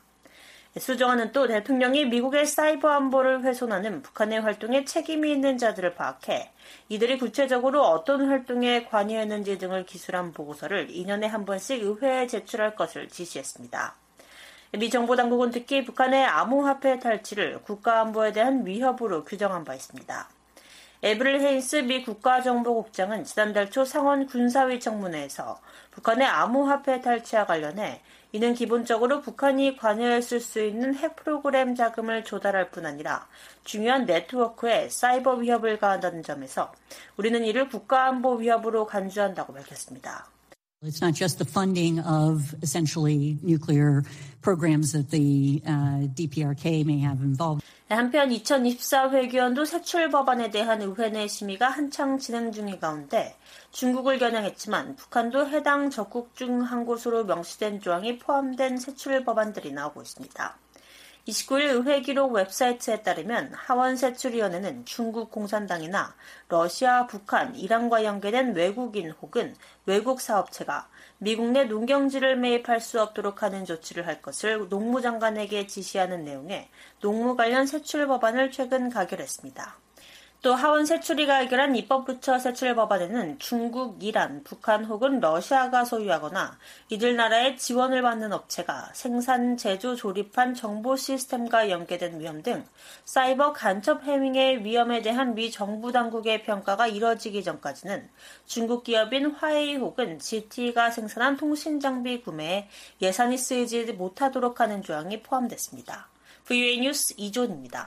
수정안은 또 대통령이 미국의 사이버 안보를 훼손하는 북한의 활동에 책임이 있는 자들을 파악해 이들이 구체적으로 어떤 활동에 관여했는지 등을 기술한 보고서를 이 년에 한 번씩 의회에 제출할 것을 지시했습니다. 미 정보당국은 특히 북한의 암호화폐 탈취를 국가안보에 대한 위협으로 규정한 바 있습니다. 에브릴 헤인스 미 국가정보국장은 지난달 초 상원 군사위 청문회에서 북한의 암호화폐 탈취와 관련해 이는 기본적으로 북한이 관여했을 수 있는 핵 프로그램 자금을 조달할 뿐 아니라 중요한 네트워크에 사이버 위협을 가한다는 점에서 우리는 이를 국가안보 위협으로 간주한다고 밝혔습니다. It's not just the funding of essentially nuclear programs that the uh, D P R K may have involved. 한편 이천이십사 회계연도 세출 법안에 대한 의회 내 심의가 한창 진행 중인 가운데 중국을 겨냥했지만 북한도 해당 적국 중 한 곳으로 명시된 조항이 포함된 세출 법안들이 나오고 있습니다. 이십구일 의회 기록 웹사이트에 따르면 하원 세출위원회는 중국 공산당이나 러시아, 북한, 이란과 연계된 외국인 혹은 외국 사업체가 미국 내 농경지를 매입할 수 없도록 하는 조치를 할 것을 농무장관에게 지시하는 내용의 농무 관련 세출 법안을 최근 가결했습니다. 또 하원 세출위가 의결한 입법부처 세출 법안에는 중국, 이란, 북한 혹은 러시아가 소유하거나 이들 나라의 지원을 받는 업체가 생산, 제조, 조립한 정보 시스템과 연계된 위험 등 사이버 간첩 해밍의 위험에 대한 미 정부 당국의 평가가 이뤄지기 전까지는 중국 기업인 화웨이 혹은 지티이가 생산한 통신 장비 구매에 예산이 쓰이지 못하도록 하는 조항이 포함됐습니다. 브이오에이 뉴스 이존입니다.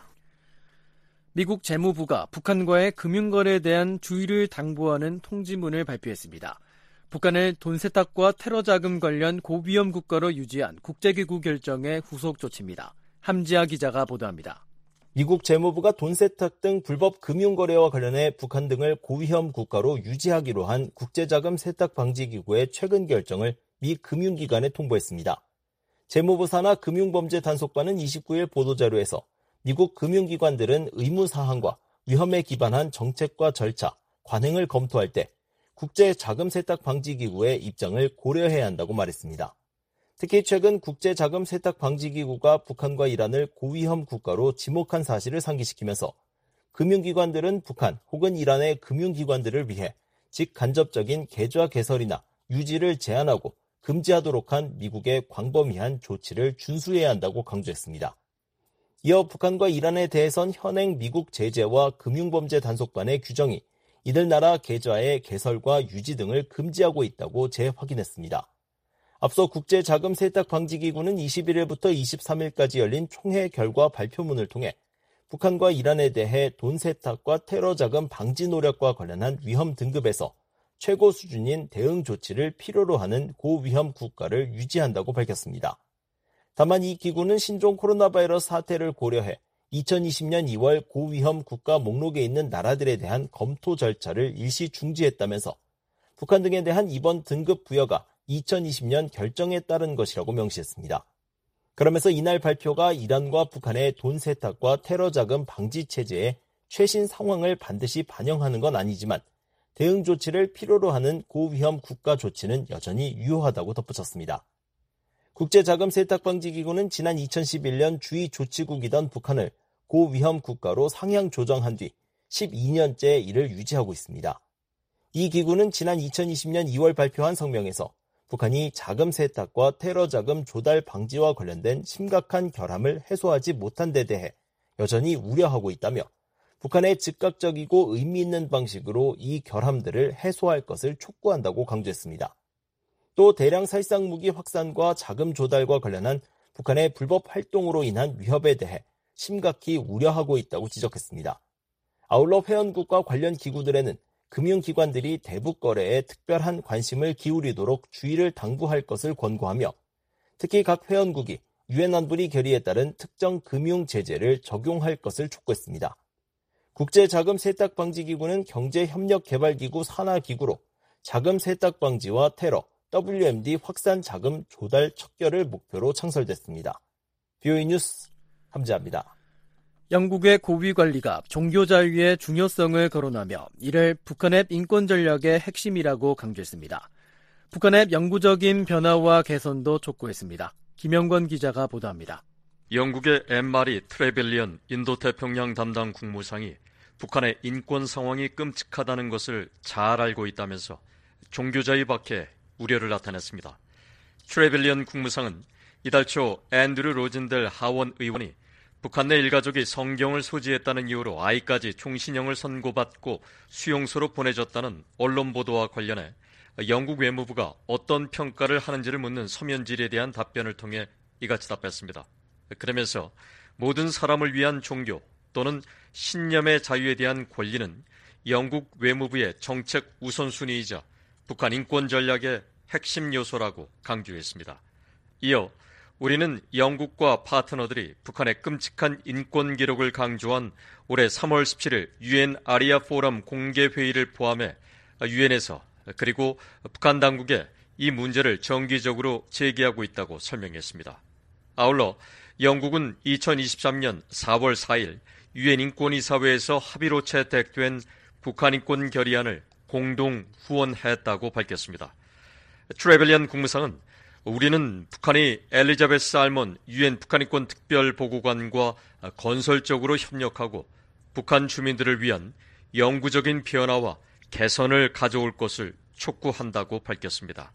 미국 재무부가 북한과의 금융거래에 대한 주의를 당부하는 통지문을 발표했습니다. 북한을 돈 세탁과 테러 자금 관련 고위험 국가로 유지한 국제기구 결정의 후속 조치입니다. 함지아 기자가 보도합니다. 미국 재무부가 돈 세탁 등 불법 금융거래와 관련해 북한 등을 고위험 국가로 유지하기로 한 국제자금 세탁 방지기구의 최근 결정을 미 금융기관에 통보했습니다. 재무부 산하 금융범죄단속반은 이십구일 보도자료에서 미국 금융기관들은 의무사항과 위험에 기반한 정책과 절차, 관행을 검토할 때 국제자금세탁방지기구의 입장을 고려해야 한다고 말했습니다. 특히 최근 국제자금세탁방지기구가 북한과 이란을 고위험 국가로 지목한 사실을 상기시키면서 금융기관들은 북한 혹은 이란의 금융기관들을 위해 직간접적인 계좌 개설이나 유지를 제한하고 금지하도록 한 미국의 광범위한 조치를 준수해야 한다고 강조했습니다. 이어 북한과 이란에 대해선 현행 미국 제재와 금융범죄 단속반의 규정이 이들 나라 계좌의 개설과 유지 등을 금지하고 있다고 재확인했습니다. 앞서 국제자금세탁방지기구는 이십일일부터 이십삼일까지 열린 총회 결과 발표문을 통해 북한과 이란에 대해 돈 세탁과 테러 자금 방지 노력과 관련한 위험 등급에서 최고 수준인 대응 조치를 필요로 하는 고위험 국가를 유지한다고 밝혔습니다. 다만 이 기구는 신종 코로나 바이러스 사태를 고려해 이천이십 년 이월 고위험 국가 목록에 있는 나라들에 대한 검토 절차를 일시 중지했다면서 북한 등에 대한 이번 등급 부여가 이천이십 년 결정에 따른 것이라고 명시했습니다. 그러면서 이날 발표가 이란과 북한의 돈 세탁과 테러 자금 방지 체제의 최신 상황을 반드시 반영하는 건 아니지만 대응 조치를 필요로 하는 고위험 국가 조치는 여전히 유효하다고 덧붙였습니다. 국제자금세탁방지기구는 지난 이천십일 년 주의 조치국이던 북한을 고위험 국가로 상향 조정한 뒤 십이 년째 이를 유지하고 있습니다. 이 기구는 지난 이천이십 년 이월 발표한 성명에서 북한이 자금 세탁과 테러 자금 조달 방지와 관련된 심각한 결함을 해소하지 못한 데 대해 여전히 우려하고 있다며 북한의 즉각적이고 의미 있는 방식으로 이 결함들을 해소할 것을 촉구한다고 강조했습니다. 또 대량 살상 무기 확산과 자금 조달과 관련한 북한의 불법 활동으로 인한 위협에 대해 심각히 우려하고 있다고 지적했습니다. 아울러 회원국과 관련 기구들에는 금융기관들이 대북 거래에 특별한 관심을 기울이도록 주의를 당부할 것을 권고하며 특히 각 회원국이 유엔 안보리 결의에 따른 특정 금융 제재를 적용할 것을 촉구했습니다. 국제자금세탁방지기구는 경제협력개발기구 산하기구로 자금 세탁 방지와 테러, 더블유엠디 확산 자금 조달 척결을 목표로 창설됐습니다. 비오이 뉴스 함재합니다. 영국의 고위 관리가 종교 자유의 중요성을 거론하며 이를 북한의 인권 전략의 핵심이라고 강조했습니다. 북한의 영구적인 변화와 개선도 촉구했습니다. 김영권 기자가 보도합니다. 영국의 앤마리 트레벨리언 인도태평양 담당 국무상이 북한의 인권 상황이 끔찍하다는 것을 잘 알고 있다면서 종교자유 박해에 우려를 나타냈습니다. 트레벨리언 국무상은 이달 초 앤드류 로진델 하원 의원이 북한 내 일가족이 성경을 소지했다는 이유로 아이까지 총신형을 선고받고 수용소로 보내졌다는 언론 보도와 관련해 영국 외무부가 어떤 평가를 하는지를 묻는 서면 질의에 대한 답변을 통해 이같이 답했습니다. 그러면서 모든 사람을 위한 종교 또는 신념의 자유에 대한 권리는 영국 외무부의 정책 우선순위이자 북한 인권 전략의 핵심 요소라고 강조했습니다. 이어 우리는 영국과 파트너들이 북한의 끔찍한 인권 기록을 강조한 올해 삼월 십칠일 유엔 아리아 포럼 공개 회의를 포함해 유엔에서 그리고 북한 당국에 이 문제를 정기적으로 제기하고 있다고 설명했습니다. 아울러 영국은 이천이십삼 년 사월 사일 유엔 인권이사회에서 합의로 채택된 북한 인권 결의안을 공동 후원했다고 밝혔습니다. 트레벨리언 국무상은 우리는 북한이 엘리자베스 알몬 유엔 북한인권 특별보고관과 건설적으로 협력하고 북한 주민들을 위한 영구적인 변화와 개선을 가져올 것을 촉구한다고 밝혔습니다.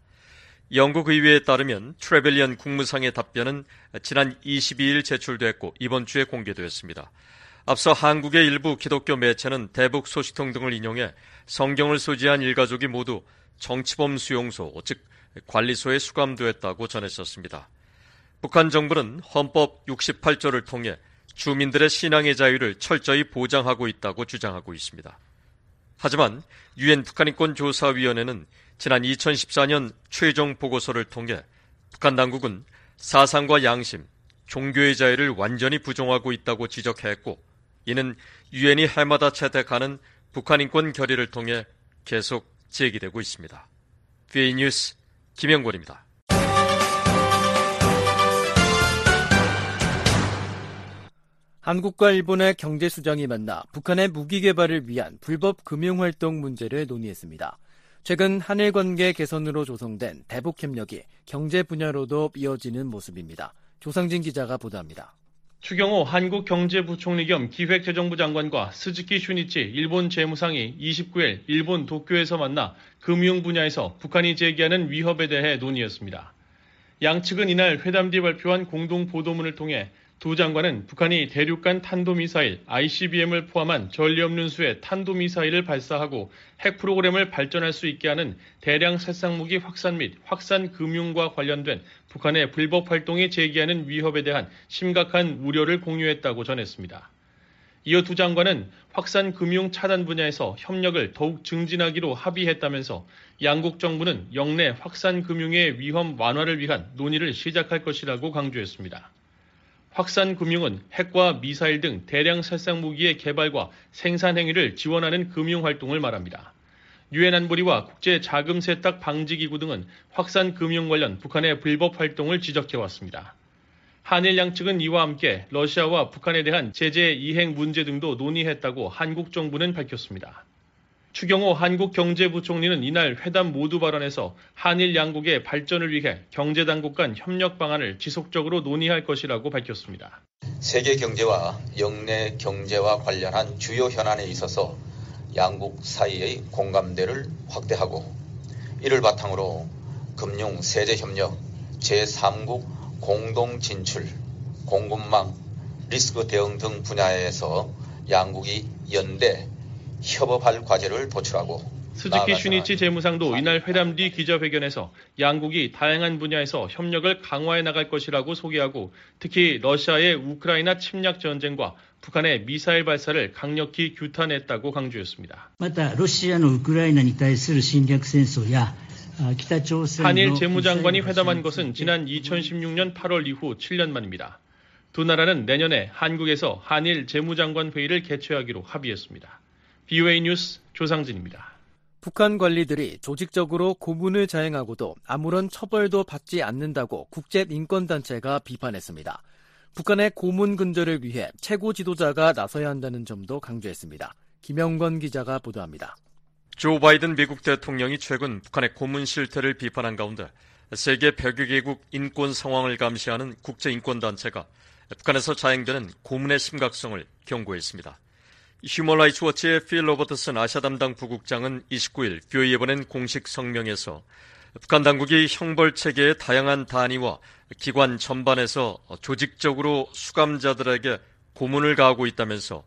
영국 의회에 따르면 트레벨리언 국무상의 답변은 지난 이십이일 제출됐고 이번 주에 공개되었습니다. 앞서 한국의 일부 기독교 매체는 대북 소식통 등을 인용해 성경을 소지한 일가족이 모두 정치범 수용소, 즉 관리소에 수감되었다고 전했었습니다. 북한 정부는 헌법 육십팔 조를 통해 주민들의 신앙의 자유를 철저히 보장하고 있다고 주장하고 있습니다. 하지만 유엔 북한인권조사위원회는 지난 이천십사 년 최종 보고서를 통해 북한 당국은 사상과 양심, 종교의 자유를 완전히 부정하고 있다고 지적했고 이는 유엔이 해마다 채택하는 북한인권 결의를 통해 계속 제기되고 있습니다. 비오이 뉴스 김영권입니다. 한국과 일본의 경제수장이 만나 북한의 무기 개발을 위한 불법 금융활동 문제를 논의했습니다. 최근 한일 관계 개선으로 조성된 대북협력이 경제 분야로도 이어지는 모습입니다. 조상진 기자가 보도합니다. 추경호 한국경제부총리 겸 기획재정부 장관과 스즈키 슈니치 일본 재무상이 이십구일 일본 도쿄에서 만나 금융 분야에서 북한이 제기하는 위협에 대해 논의했습니다. 양측은 이날 회담 뒤 발표한 공동 보도문을 통해 두 장관은 북한이 대륙간 탄도미사일 아이씨비엠을 포함한 전례 없는 수의 탄도미사일을 발사하고 핵 프로그램을 발전할 수 있게 하는 대량 살상무기 확산 및 확산 금융과 관련된 북한의 불법 활동이 제기하는 위협에 대한 심각한 우려를 공유했다고 전했습니다. 이어 두 장관은 확산 금융 차단 분야에서 협력을 더욱 증진하기로 합의했다면서 양국 정부는 영내 확산 금융의 위험 완화를 위한 논의를 시작할 것이라고 강조했습니다. 확산 금융은 핵과 미사일 등 대량 살상 무기의 개발과 생산 행위를 지원하는 금융 활동을 말합니다. 유엔 안보리와 국제 자금 세탁 방지 기구 등은 확산 금융 관련 북한의 불법 활동을 지적해왔습니다. 한일 양측은 이와 함께 러시아와 북한에 대한 제재 이행 문제 등도 논의했다고 한국 정부는 밝혔습니다. 추경호 한국경제부총리는 이날 회담 모두 발언에서 한일 양국의 발전을 위해 경제당국 간 협력 방안을 지속적으로 논의할 것이라고 밝혔습니다. 세계 경제와 영내 경제와 관련한 주요 현안에 있어서 양국 사이의 공감대를 확대하고 이를 바탕으로 금융 세제 협력, 제삼국 공동 진출, 공급망, 리스크 대응 등 분야에서 양국이 연대 협업할 과제를 도출하고 스즈키 슈니치 재무상도 이날 회담 뒤 기자회견에서 양국이 다양한 분야에서 협력을 강화해 나갈 것이라고 소개하고 특히 러시아의 우크라이나 침략 전쟁과 북한의 미사일 발사를 강력히 규탄했다고 강조했습니다. 한일 재무장관이 회담한 것은 지난 이천십육 년 팔월 이후 칠 년 만입니다. 두 나라는 내년에 한국에서 한일 재무장관 회의를 개최하기로 합의했습니다. 비오에이 뉴스 조상진입니다. 북한 관리들이 조직적으로 고문을 자행하고도 아무런 처벌도 받지 않는다고 국제인권단체가 비판했습니다. 북한의 고문 근절을 위해 최고 지도자가 나서야 한다는 점도 강조했습니다. 김영건 기자가 보도합니다. 조 바이든 미국 대통령이 최근 북한의 고문 실태를 비판한 가운데 세계 백여 개국 인권 상황을 감시하는 국제인권단체가 북한에서 자행되는 고문의 심각성을 경고했습니다. 휴먼 라이츠 워치의 필 로버트슨 아시아 담당 부국장은 이십구 일 뷰에이에 보낸 공식 성명에서 북한 당국이 형벌 체계의 다양한 단위와 기관 전반에서 조직적으로 수감자들에게 고문을 가하고 있다면서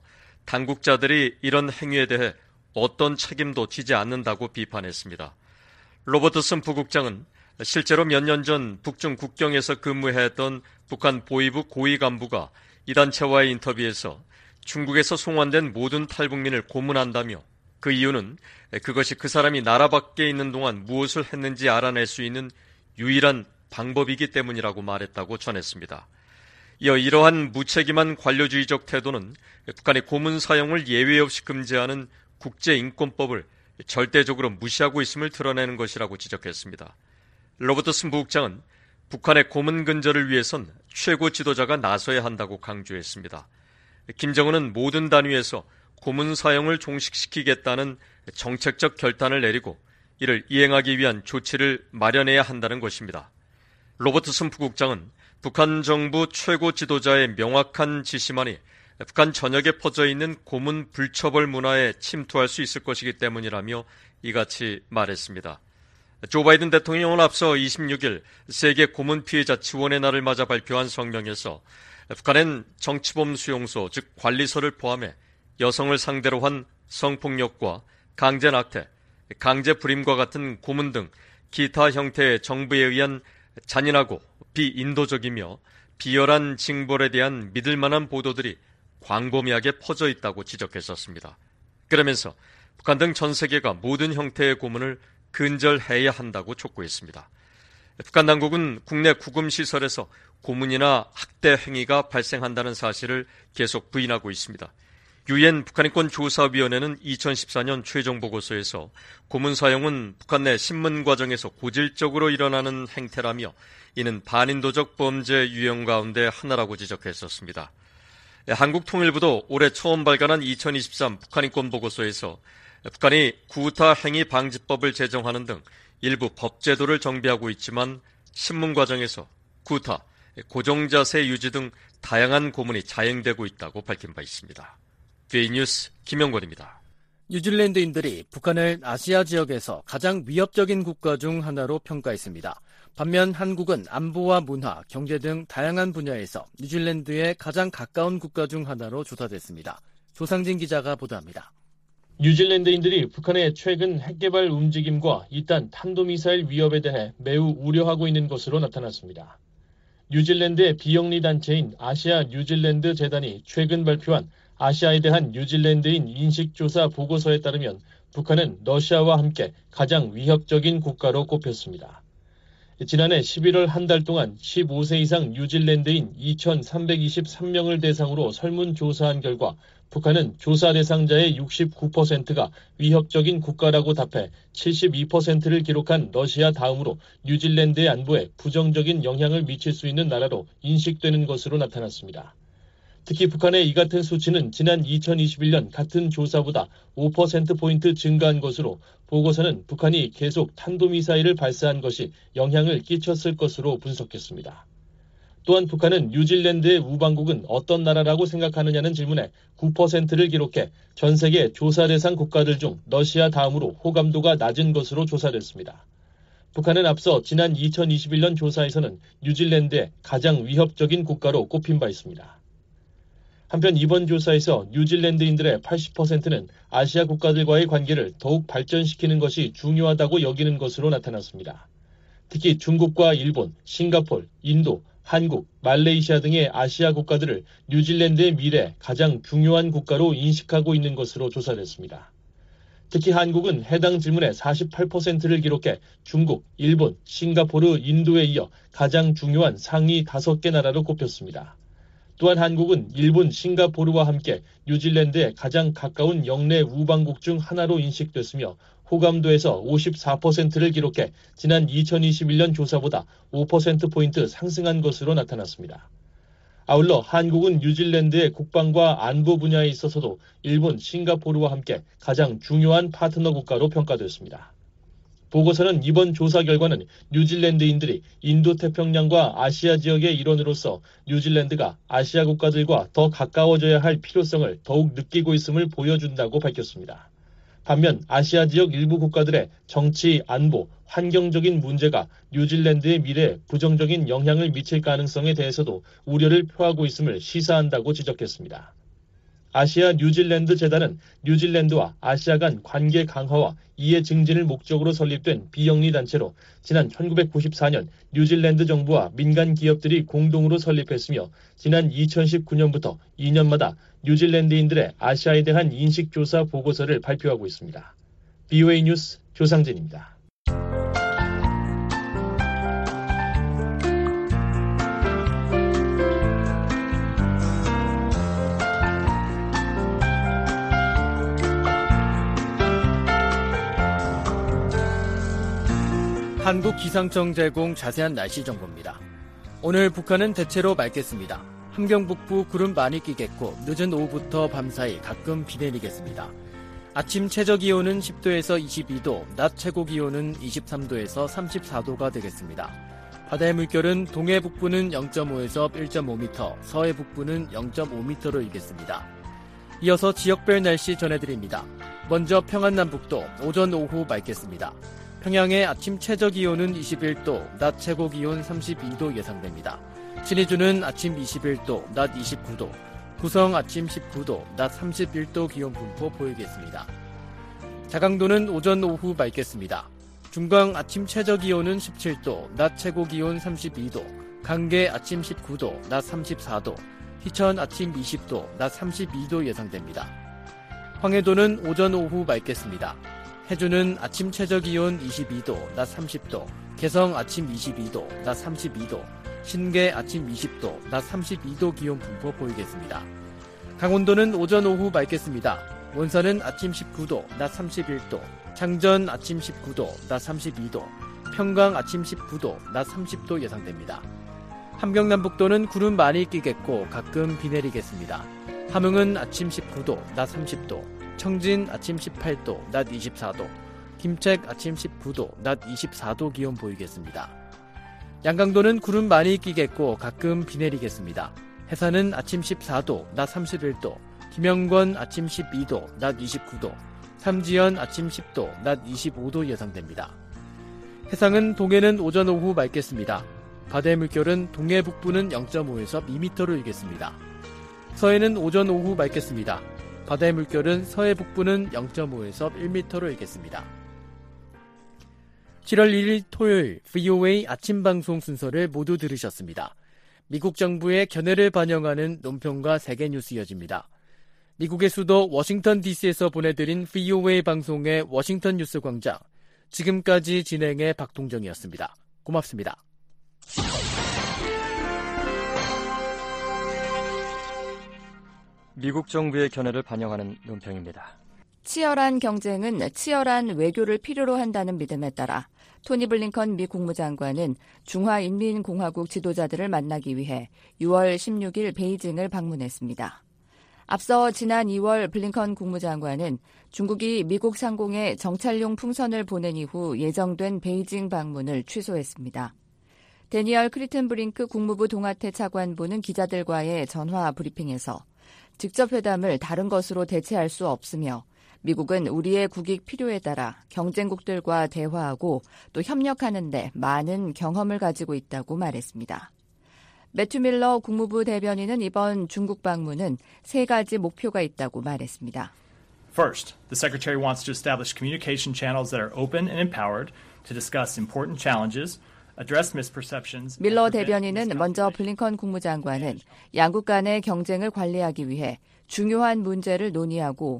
당국자들이 이런 행위에 대해 어떤 책임도 지지 않는다고 비판했습니다. 로버트슨 부국장은 실제로 몇 년 전 북중 국경에서 근무했던 북한 보위부 고위 간부가 이 단체와의 인터뷰에서 중국에서 송환된 모든 탈북민을 고문한다며 그 이유는 그것이 그 사람이 나라 밖에 있는 동안 무엇을 했는지 알아낼 수 있는 유일한 방법이기 때문이라고 말했다고 전했습니다. 이어 이러한 무책임한 관료주의적 태도는 북한의 고문 사용을 예외 없이 금지하는 국제인권법을 절대적으로 무시하고 있음을 드러내는 것이라고 지적했습니다. 로버트슨 부국장은 북한의 고문 근절을 위해선 최고 지도자가 나서야 한다고 강조했습니다. 김정은은 모든 단위에서 고문 사용을 종식시키겠다는 정책적 결단을 내리고 이를 이행하기 위한 조치를 마련해야 한다는 것입니다. 로버트슨 부국장은 북한 정부 최고 지도자의 명확한 지시만이 북한 전역에 퍼져 있는 고문 불처벌 문화에 침투할 수 있을 것이기 때문이라며 이같이 말했습니다. 조 바이든 대통령은 앞서 이십육 일 세계 고문 피해자 지원의 날을 맞아 발표한 성명에서 북한은 정치범 수용소, 즉 관리소를 포함해 여성을 상대로 한 성폭력과 강제 낙태, 강제 불임과 같은 고문 등 기타 형태의 정부에 의한 잔인하고 비인도적이며 비열한 징벌에 대한 믿을 만한 보도들이 광범위하게 퍼져 있다고 지적했었습니다. 그러면서 북한 등 전 세계가 모든 형태의 고문을 근절해야 한다고 촉구했습니다. 북한 당국은 국내 구금시설에서 고문이나 학대 행위가 발생한다는 사실을 계속 부인하고 있습니다. 유엔 북한인권조사위원회는 이천십사 년 최종 보고서에서 고문 사용은 북한 내 신문 과정에서 고질적으로 일어나는 행태라며 이는 반인도적 범죄 유형 가운데 하나라고 지적했었습니다. 한국통일부도 올해 처음 발간한 이천이십삼 북한인권보고서에서 북한이 구타 행위 방지법을 제정하는 등 일부 법제도를 정비하고 있지만 신문 과정에서 구타, 고정자세 유지 등 다양한 고문이 자행되고 있다고 밝힌 바 있습니다. 비오에이 뉴스 김영권입니다. 뉴질랜드인들이 북한을 아시아 지역에서 가장 위협적인 국가 중 하나로 평가했습니다. 반면 한국은 안보와 문화, 경제 등 다양한 분야에서 뉴질랜드의 가장 가까운 국가 중 하나로 조사됐습니다. 조상진 기자가 보도합니다. 뉴질랜드인들이 북한의 최근 핵개발 움직임과 이딴 탄도미사일 위협에 대해 매우 우려하고 있는 것으로 나타났습니다. 뉴질랜드의 비영리 단체인 아시아 뉴질랜드 재단이 최근 발표한 아시아에 대한 뉴질랜드인 인식조사 보고서에 따르면 북한은 러시아와 함께 가장 위협적인 국가로 꼽혔습니다. 지난해 십일월 한 달 동안 십오 세 이상 뉴질랜드인 이천삼백이십삼 명을 대상으로 설문조사한 결과 북한은 조사 대상자의 육십구 퍼센트가 위협적인 국가라고 답해 칠십이 퍼센트를 기록한 러시아 다음으로 뉴질랜드의 안보에 부정적인 영향을 미칠 수 있는 나라로 인식되는 것으로 나타났습니다. 특히 북한의 이 같은 수치는 지난 이천이십일 년 같은 조사보다 오 퍼센트포인트 증가한 것으로 보고서는 북한이 계속 탄도미사일을 발사한 것이 영향을 끼쳤을 것으로 분석했습니다. 또한 북한은 뉴질랜드의 우방국은 어떤 나라라고 생각하느냐는 질문에 구 퍼센트를 기록해 전 세계 조사 대상 국가들 중 러시아 다음으로 호감도가 낮은 것으로 조사됐습니다. 북한은 앞서 지난 이천이십일 년 조사에서는 뉴질랜드의 가장 위협적인 국가로 꼽힌 바 있습니다. 한편 이번 조사에서 뉴질랜드인들의 팔십 퍼센트는 아시아 국가들과의 관계를 더욱 발전시키는 것이 중요하다고 여기는 것으로 나타났습니다. 특히 중국과 일본, 싱가폴, 인도, 한국, 말레이시아 등의 아시아 국가들을 뉴질랜드의 미래 가장 중요한 국가로 인식하고 있는 것으로 조사됐습니다. 특히 한국은 해당 질문의 사십팔 퍼센트를 기록해 중국, 일본, 싱가포르, 인도에 이어 가장 중요한 상위 다섯 개 나라로 꼽혔습니다. 또한 한국은 일본, 싱가포르와 함께 뉴질랜드의 가장 가까운 영내 우방국 중 하나로 인식됐으며 호감도에서 오십사 퍼센트를 기록해 지난 이천이십일 년 조사보다 오 퍼센트포인트 상승한 것으로 나타났습니다. 아울러 한국은 뉴질랜드의 국방과 안보 분야에 있어서도 일본, 싱가포르와 함께 가장 중요한 파트너 국가로 평가됐습니다. 보고서는 이번 조사 결과는 뉴질랜드인들이 인도태평양과 아시아 지역의 일원으로서 뉴질랜드가 아시아 국가들과 더 가까워져야 할 필요성을 더욱 느끼고 있음을 보여준다고 밝혔습니다. 반면 아시아 지역 일부 국가들의 정치, 안보, 환경적인 문제가 뉴질랜드의 미래에 부정적인 영향을 미칠 가능성에 대해서도 우려를 표하고 있음을 시사한다고 지적했습니다. 아시아 뉴질랜드 재단은 뉴질랜드와 아시아 간 관계 강화와 이해 증진을 목적으로 설립된 비영리 단체로 지난 천구백구십사 년 뉴질랜드 정부와 민간 기업들이 공동으로 설립했으며 지난 이천십구 년부터 이 년마다 뉴질랜드인들의 아시아에 대한 인식조사 보고서를 발표하고 있습니다. 비오에이 뉴스 조상진입니다. 한국기상청 제공 자세한 날씨 정보입니다. 오늘 북한은 대체로 맑겠습니다. 함경 북부 구름 많이 끼겠고 늦은 오후부터 밤사이 가끔 비 내리겠습니다. 아침 최저기온은 십 도에서 이십이 도, 낮 최고기온은 이십삼 도에서 삼십사 도가 되겠습니다. 바다의 물결은 동해 북부는 영 점 오에서 일 점 오 미터, 서해 북부는 영 점 오 미터로 일겠습니다. 이어서 지역별 날씨 전해드립니다. 먼저 평안남북도 오전 오후 맑겠습니다. 평양의 아침 최저기온은 이십일 도, 낮 최고기온 삼십이 도 예상됩니다. 신의주는 아침 이십일 도, 낮 이십구 도, 구성 아침 십구 도, 낮 삼십일 도 기온 분포 보이겠습니다. 자강도는 오전 오후 맑겠습니다. 중광 아침 최저기온은 십칠 도, 낮 최고기온 삼십이 도, 강계 아침 십구 도, 낮 삼십사 도, 희천 아침 이십 도, 낮 삼십이 도 예상됩니다. 황해도는 오전 오후 맑겠습니다. 해주는 아침 최저기온 이십이 도, 낮 삼십 도, 개성 아침 이십이 도, 낮 삼십이 도, 신계 아침 이십 도, 낮 삼십이 도 기온 분포 보이겠습니다. 강원도는 오전 오후 맑겠습니다. 원산은 아침 십구 도, 낮 삼십일 도, 창전 아침 십구 도, 낮 삼십이 도, 평강 아침 십구 도, 낮 삼십 도 예상됩니다. 함경남북도는 구름 많이 끼겠고 가끔 비 내리겠습니다. 함흥은 아침 십구 도, 낮 삼십 도, 청진 아침 십팔 도, 낮 이십사 도, 김책 아침 십구 도, 낮 이십사 도 기온 보이겠습니다. 양강도는 구름 많이 끼겠고 가끔 비 내리겠습니다. 해산은 아침 십사 도, 낮 삼십일 도, 김영권 아침 십이 도, 낮 이십구 도, 삼지연 아침 십 도, 낮 이십오 도 예상됩니다. 해상은 동해는 오전 오후 맑겠습니다. 바다의 물결은 동해 북부는 영 점 오에서 이 미터로 일겠습니다. 서해는 오전 오후 맑겠습니다. 바다의 물결은 서해 북부는 영 점 오에서 일 미터로 일겠습니다. 칠월 일일 토요일 브이오에이 아침 방송 순서를 모두 들으셨습니다. 미국 정부의 견해를 반영하는 논평과 세계 뉴스 이어집니다. 미국의 수도 워싱턴 디씨에서 보내드린 브이오에이 방송의 워싱턴 뉴스 광장. 지금까지 진행의 박동정이었습니다. 고맙습니다. 미국 정부의 견해를 반영하는 논평입니다. 치열한 경쟁은 치열한 외교를 필요로 한다는 믿음에 따라 토니 블링컨 미 국무장관은 중화인민공화국 지도자들을 만나기 위해 유월 십육일 베이징을 방문했습니다. 앞서 지난 이월 블링컨 국무장관은 중국이 미국 상공에 정찰용 풍선을 보낸 이후 예정된 베이징 방문을 취소했습니다. 데니얼 크리튼브링크 국무부 동아태 차관보는 기자들과의 전화 브리핑에서 직접 회담을 다른 것으로 대체할 수 없으며 미국은 우리의 국익 필요에 따라 경쟁국들과 대화하고 또 협력하는 데 많은 경험을 가지고 있다고 말했습니다. 매튜 밀러 국무부 대변인은 이번 중국 방문은 세 가지 목표가 있다고 말했습니다. First, the Secretary wants to establish communication channels that are open and empowered to discuss important challenges, address misperceptions. 밀러 대변인은 먼저 블링컨 국무장관은 양국 간의 경쟁을 관리하기 위해 중요한 문제를 논의하고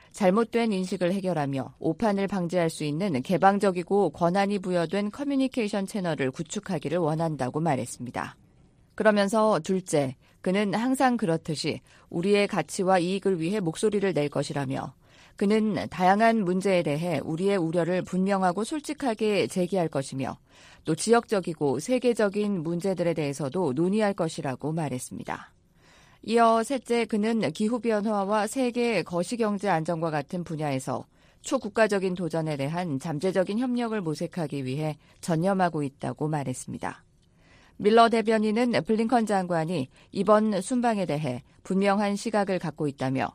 잘못된 인식을 해결하며 오판을 방지할 수 있는 개방적이고 권한이 부여된 커뮤니케이션 채널을 구축하기를 원한다고 말했습니다. 그러면서 둘째, 그는 항상 그렇듯이 우리의 가치와 이익을 위해 목소리를 낼 것이라며 그는 다양한 문제에 대해 우리의 우려를 분명하고 솔직하게 제기할 것이며 또 지역적이고 세계적인 문제들에 대해서도 논의할 것이라고 말했습니다. 이어 셋째, 그는 기후변화와 세계 거시경제 안정과 같은 분야에서 초국가적인 도전에 대한 잠재적인 협력을 모색하기 위해 전념하고 있다고 말했습니다. 밀러 대변인은 블링컨 장관이 이번 순방에 대해 분명한 시각을 갖고 있다며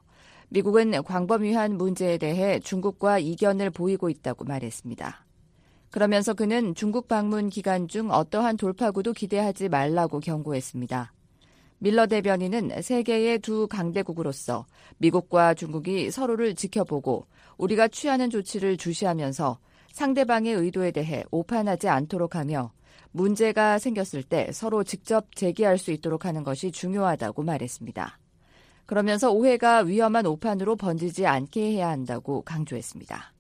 미국은 광범위한 문제에 대해 중국과 이견을 보이고 있다고 말했습니다. 그러면서 그는 중국 방문 기간 중 어떠한 돌파구도 기대하지 말라고 경고했습니다. 밀러 대변인은 세계의 두 강대국으로서 미국과 중국이 서로를 지켜보고 우리가 취하는 조치를 주시하면서 상대방의 의도에 대해 오판하지 않도록 하며 문제가 생겼을 때 서로 직접 제기할 수 있도록 하는 것이 중요하다고 말했습니다. 그러면서 오해가 위험한 오판으로 번지지 않게 해야 한다고 강조했습니다.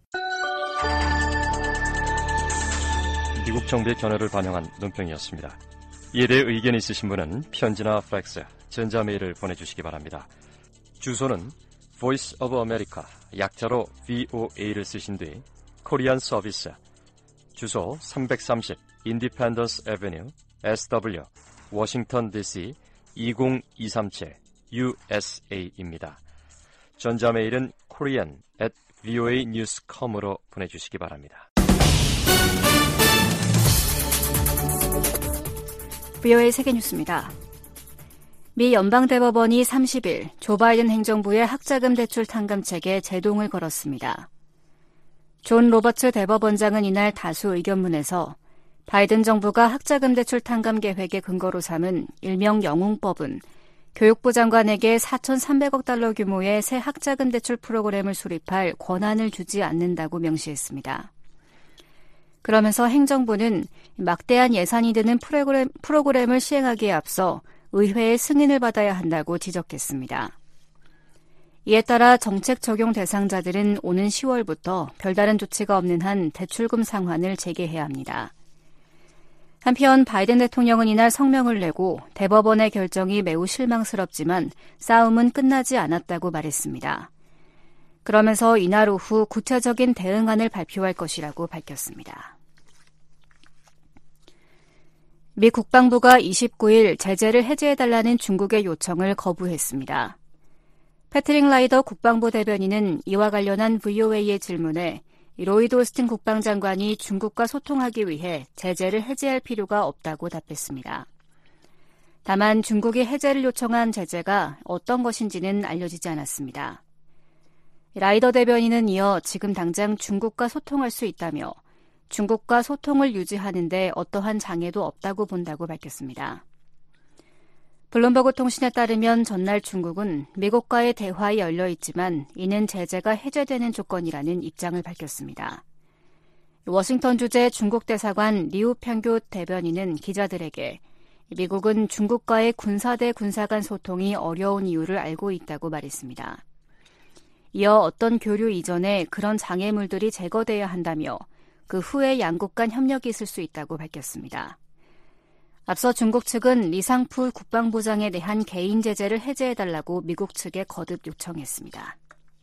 미국 정부의 견해를 반영한 논평이었습니다. 이에 대해 의견이 있으신 분은 편지나 팩스, 전자메일을 보내주시기 바랍니다. 주소는 Voice of America, 약자로 브이오에이를 쓰신 뒤 코리안 서비스, 주소 삼백삼십 Independence Avenue, 에스더블유, 워싱턴 디씨 이공이삼칠 유에스에이입니다. 전자메일은 korean at voa news dot com으로 보내주시기 바랍니다. 브이오에이 세계뉴스입니다. 미 연방대법원이 삼십일 조 바이든 행정부의 학자금 대출 탕감책에 제동을 걸었습니다. 존 로버츠 대법원장은 이날 다수 의견문에서 바이든 정부가 학자금 대출 탕감 계획의 근거로 삼은 일명 영웅법은 교육부 장관에게 사천삼백억 달러 규모의 새 학자금 대출 프로그램을 수립할 권한을 주지 않는다고 명시했습니다. 그러면서 행정부는 막대한 예산이 드는 프로그램, 프로그램을 시행하기에 앞서 의회의 승인을 받아야 한다고 지적했습니다. 이에 따라 정책 적용 대상자들은 오는 시월부터 별다른 조치가 없는 한 대출금 상환을 재개해야 합니다. 한편 바이든 대통령은 이날 성명을 내고 대법원의 결정이 매우 실망스럽지만 싸움은 끝나지 않았다고 말했습니다. 그러면서 이날 오후 구체적인 대응안을 발표할 것이라고 밝혔습니다. 미 국방부가 이십구일 제재를 해제해달라는 중국의 요청을 거부했습니다. 패트릭 라이더 국방부 대변인은 이와 관련한 브이오에이의 질문에 로이드 오스틴 국방장관이 중국과 소통하기 위해 제재를 해제할 필요가 없다고 답했습니다. 다만 중국이 해제를 요청한 제재가 어떤 것인지는 알려지지 않았습니다. 라이더 대변인은 이어 지금 당장 중국과 소통할 수 있다며 중국과 소통을 유지하는 데 어떠한 장애도 없다고 본다고 밝혔습니다. 블룸버그 통신에 따르면 전날 중국은 미국과의 대화에 열려 있지만 이는 제재가 해제되는 조건이라는 입장을 밝혔습니다. 워싱턴 주재 중국 대사관 리우평교 대변인은 기자들에게 미국은 중국과의 군사 대 군사 간 소통이 어려운 이유를 알고 있다고 말했습니다. 이어 어떤 교류 이전에 그런 장애물들이 제거돼야 한다며 그 후에 양국 간 협력이 있을 수 있다고 밝혔습니다. 앞서 중국 측은 리상풀 국방부장에 대한 개인 제재를 해제해달라고 미국 측에 거듭 요청했습니다.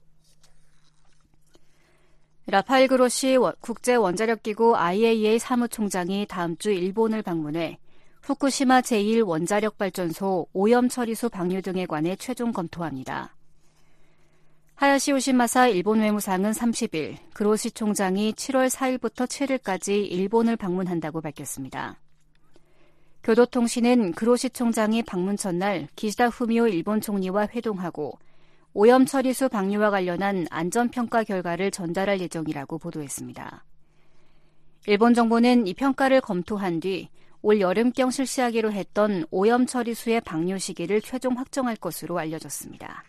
라파엘 그로시 국제원자력기구 아이에이이에이 사무총장이 다음 주 일본을 방문해 후쿠시마 제일 원자력발전소 오염 처리소 방류 등에 관해 최종 검토합니다. 하야시 요시마사 일본 외무상은 삼십 일 그로시 총장이 칠월 사일부터 칠일까지 일본을 방문한다고 밝혔습니다. 교도통신은 그로시 총장이 방문 첫날 기시다 후미오 일본 총리와 회동하고 오염 처리소 방류와 관련한 안전평가 결과를 전달할 예정이라고 보도했습니다. 일본 정부는 이 평가를 검토한 뒤 올 여름경 실시하기로 했던 오염 처리수의 방류 시기를 최종 확정할 것으로 알려졌습니다.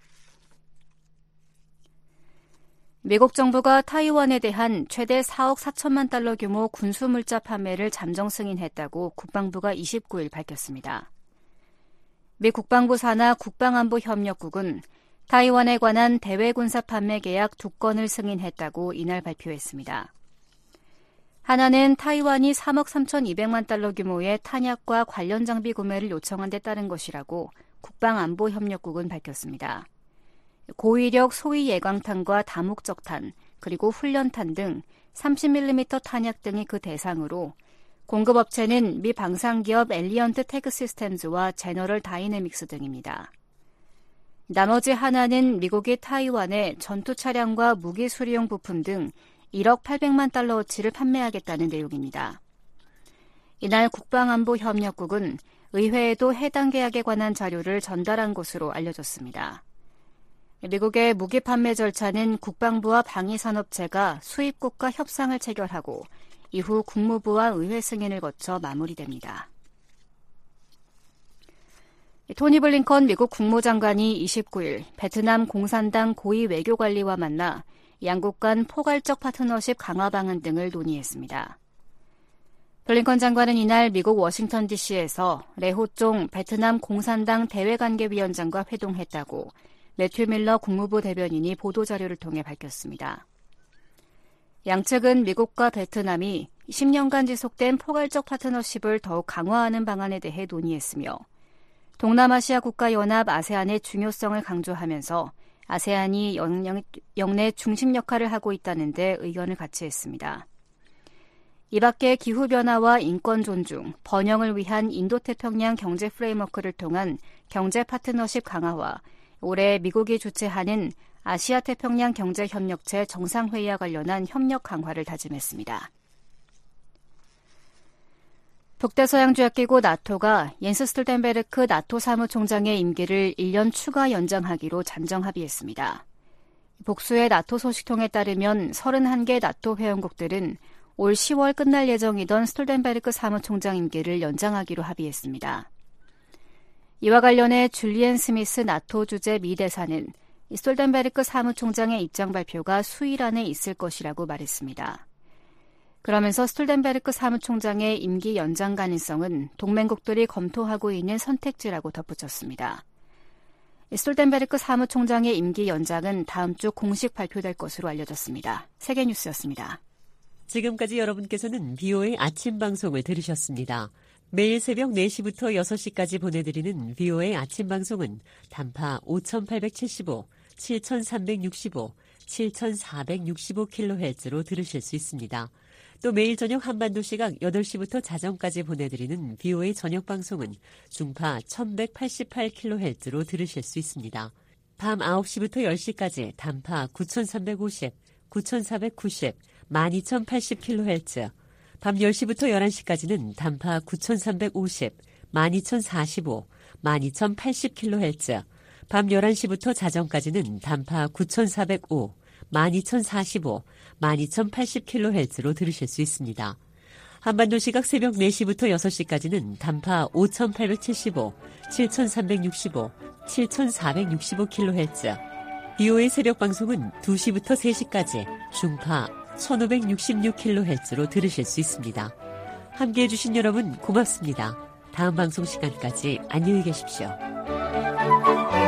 미국 정부가 타이완에 대한 최대 사억 사천만 달러 규모 군수물자 판매를 잠정 승인했다고 국방부가 이십구일 밝혔습니다. 미 국방부 산하 국방안보협력국은 타이완에 관한 대외군사 판매 계약 두 건을 승인했다고 이날 발표했습니다. 하나는 타이완이 삼억 삼천이백만 달러 규모의 탄약과 관련 장비 구매를 요청한 데 따른 것이라고 국방안보협력국은 밝혔습니다. 고위력 소위 예광탄과 다목적탄, 그리고 훈련탄 등 삼십 밀리미터 탄약 등이 그 대상으로 공급업체는 미 방산기업 엘리언트 태그 시스템즈와 제너럴 다이내믹스 등입니다. 나머지 하나는 미국이 타이완에 전투 차량과 무기 수리용 부품 등 일억 팔백만 달러어치를 판매하겠다는 내용입니다. 이날 국방안보협력국은 의회에도 해당 계약에 관한 자료를 전달한 것으로 알려졌습니다. 미국의 무기 판매 절차는 국방부와 방위산업체가 수입국과 협상을 체결하고 이후 국무부와 의회 승인을 거쳐 마무리됩니다. 토니 블링컨 미국 국무장관이 이십구일 베트남 공산당 고위 외교관리와 만나 양국 간 포괄적 파트너십 강화 방안 등을 논의했습니다. 블링컨 장관은 이날 미국 워싱턴 디씨에서 레호종 베트남 공산당 대외관계위원장과 회동했다고 매튜 밀러 국무부 대변인이 보도자료를 통해 밝혔습니다. 양측은 미국과 베트남이 십 년간 지속된 포괄적 파트너십을 더욱 강화하는 방안에 대해 논의했으며 동남아시아 국가연합 아세안의 중요성을 강조하면서 아세안이 영내 중심 역할을 하고 있다는 데 의견을 같이 했습니다. 이 밖에 기후변화와 인권 존중, 번영을 위한 인도태평양 경제 프레임워크를 통한 경제 파트너십 강화와 올해 미국이 주최하는 아시아 태평양 경제협력체 정상회의와 관련한 협력 강화를 다짐했습니다. 북대서양조약기구 나토가 옌스 스톨텐베르크 나토 사무총장의 임기를 일 년 추가 연장하기로 잠정 합의했습니다. 복수의 나토 소식통에 따르면 서른한 개 나토 회원국들은 올 시월 끝날 예정이던 스톨텐베르크 사무총장 임기를 연장하기로 합의했습니다. 이와 관련해 줄리엔 스미스 나토 주재 미 대사는 스톨텐베르크 사무총장의 입장 발표가 수일 안에 있을 것이라고 말했습니다. 그러면서 스톨텐베르크 사무총장의 임기 연장 가능성은 동맹국들이 검토하고 있는 선택지라고 덧붙였습니다. 스톨텐베르크 사무총장의 임기 연장은 다음 주 공식 발표될 것으로 알려졌습니다. 세계뉴스였습니다. 지금까지 여러분께서는 비오에이 아침 방송을 들으셨습니다. 매일 새벽 네 시부터 여섯 시까지 보내드리는 비오에이 아침 방송은 단파 오천팔백칠십오, 칠천삼백육십오, 칠천사백육십오 킬로헤르츠로 들으실 수 있습니다. 또 매일 저녁 한반도 시각 여덟 시부터 자정까지 보내드리는 비오에이 저녁 방송은 중파 천백팔십팔 킬로헤르츠로 들으실 수 있습니다. 밤 아홉 시부터 열 시까지 단파 구천삼백오십, 구천사백구십, 만 이천팔십 킬로헤르츠, 밤 열 시부터 열한 시까지는 단파 구천삼백오십, 만 이천사십오, 만 이천팔십 킬로헤르츠, 밤 열한 시부터 자정까지는 단파 구천사백오, 만 이천사십오, 만 이천팔십 킬로헤르츠로 들으실 수 있습니다. 한반도 시각 새벽 네 시부터 여섯 시까지는 단파 오천팔백칠십오, 칠천삼백육십오, 칠천사백육십오 킬로헤르츠, 비오에이 새벽 방송은 두 시부터 세 시까지 중파 천오백육십육 킬로헤르츠로 들으실 수 있습니다. 함께해 주신 여러분 고맙습니다. 다음 방송 시간까지 안녕히 계십시오.